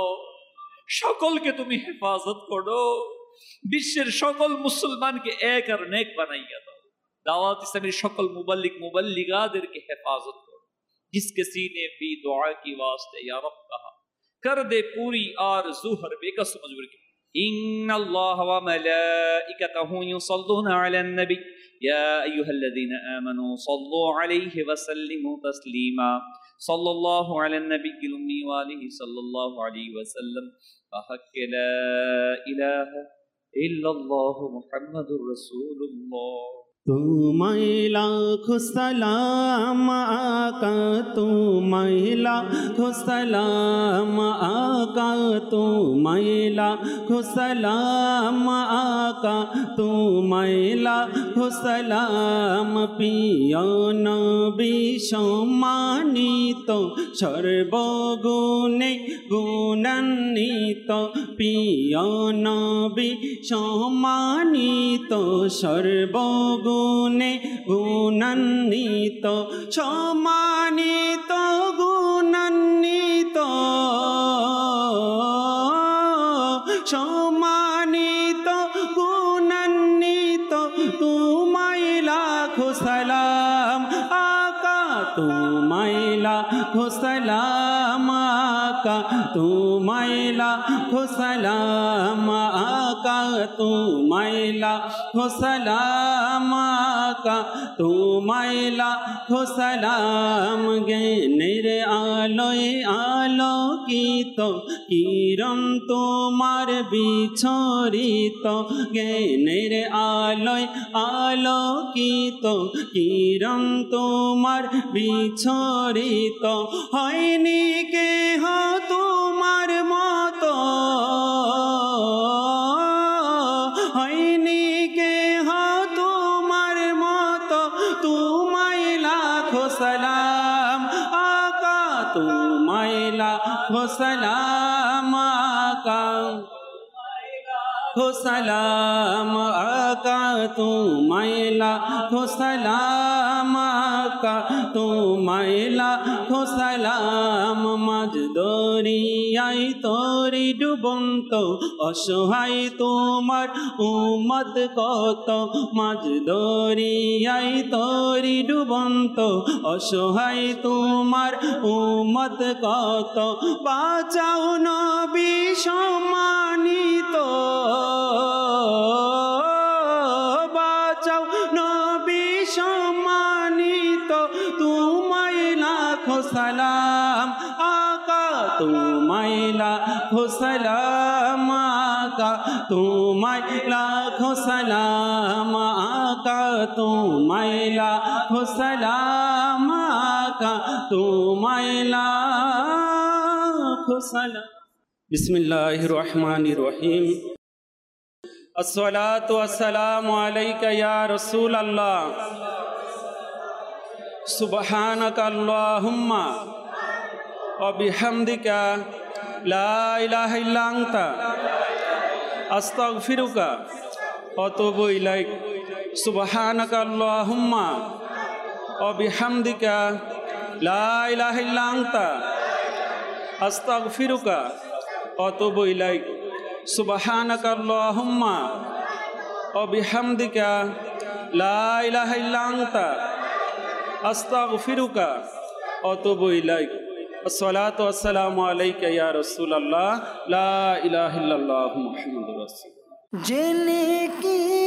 সকলকে তুমি হেফাজত করো। বিশ্বের সকল মুসলমানকে এক আর নেক বানাইয়া দাও। দাওয়াত ইসলামের সকল মুবাল্লিগ মুবাল্লিগাদেরকে হেফাজত করো। जिसके सीने भी दुआ की वास्ते या रब कहा, कर दे पूरी आरज़ू हर बेकस मजबूर की। इन्नल्लाह व मलाइकतहु युसल्लूना अलन नबी या अय्युहल्लज़ीना आमनू सल्लू अलैहि व सल्लिमू तस्लीमा। सल्लल्लाहु अलन नबिय्यिल उम्मी व आलिहि सल्लल्लाहु अलैहि व सल्लम। हक़ ला इलाहा इल्लल्लाहु मुहम्मदुर रसूलुल्लाह। तुम्हारे लाखों सलाम आका, तुम्हारे लाखों सलाम आका, तुम्हारे लाखों सलाम आका, तुम्हारे लाखों सलाम। प्रिय नबी सम्मानित सर्वगुणे गुणान्वित, प्रिय नबी सम्मानित सर्वगुणे गुणान्वित, সম্মানিত গুণান্বিত, সম্মানিত গুণান্বিত। তোমায় লাখো সালাম আকা, তোমায় লাখো সালাম আকা, তোমায় লাখো সালাম আকা, তোমায় লাখো সালাম আকা, তোমায় লাখো সালাম। জ্ঞানের আলোয় আলোকিত কিরণ তোমার বিছরিত, জ্ঞানের আলোয় আলোকিত কিরণ তোমার বিছরিত। হয়নি কেহ তোমার মতো, হয়নি কেহ তোমার মতো, তোমায় লাখো তোমায় লাখো সালাম আকা সালাম আকা তোমায় লাখো সালাম আকা তোমায় লাখো সালাম মাঝ দরিয়াই তোরি ডুবন্ত অসহায় তোমার উম্মত কত মাঝ দরিয়াই তোরি ডুবন্ত অসহায় তোমার উম্মত কত বাঁচাও নবী সম্মানিত বাঁচাও নবী সম্মানিত তোমায় লাখো সালাম আকা তোমায় লাখো সালাম আকা তোমায় লাখো সালাম আকা তোমায় লাখো সালাম আকা তোমায় লাখো সালাম। বিসমিল্লাহির রহমানির রহিম। আসসালাতু ওয়াসসালামু আলাইকা ইয়া রাসূলাল্লাহ। সুবহানাকা আল্লাহুম্মা ওয়া বিহামদিকা লা ইলাহা ইল্লা আনতা আস্তাগফিরুকা ওয়া আতুবু ইলাইক। সুবহানাকা আল্লাহুম্মা ওয়া বিহামদিকা লা ইলাহা ইল্লা আনতা আস্তাগফিরুকা ওয়া আতুবু ইলাইক। সুবহানাকা আল্লাহুম্মা ওয়া বিহামদিকা লা ইলাহা ইল্লা আনতা আস্তাগফিরুকা ওয়া আতুবু ইলাইক। আসসালাতু ওয়াসসালামু আলাইকা ইয়া রাসূলুল্লাহ লা ইলাহা ইল্লাল্লাহু মুহাম্মাদুর রাসূলুল্লাহ। জেনে কি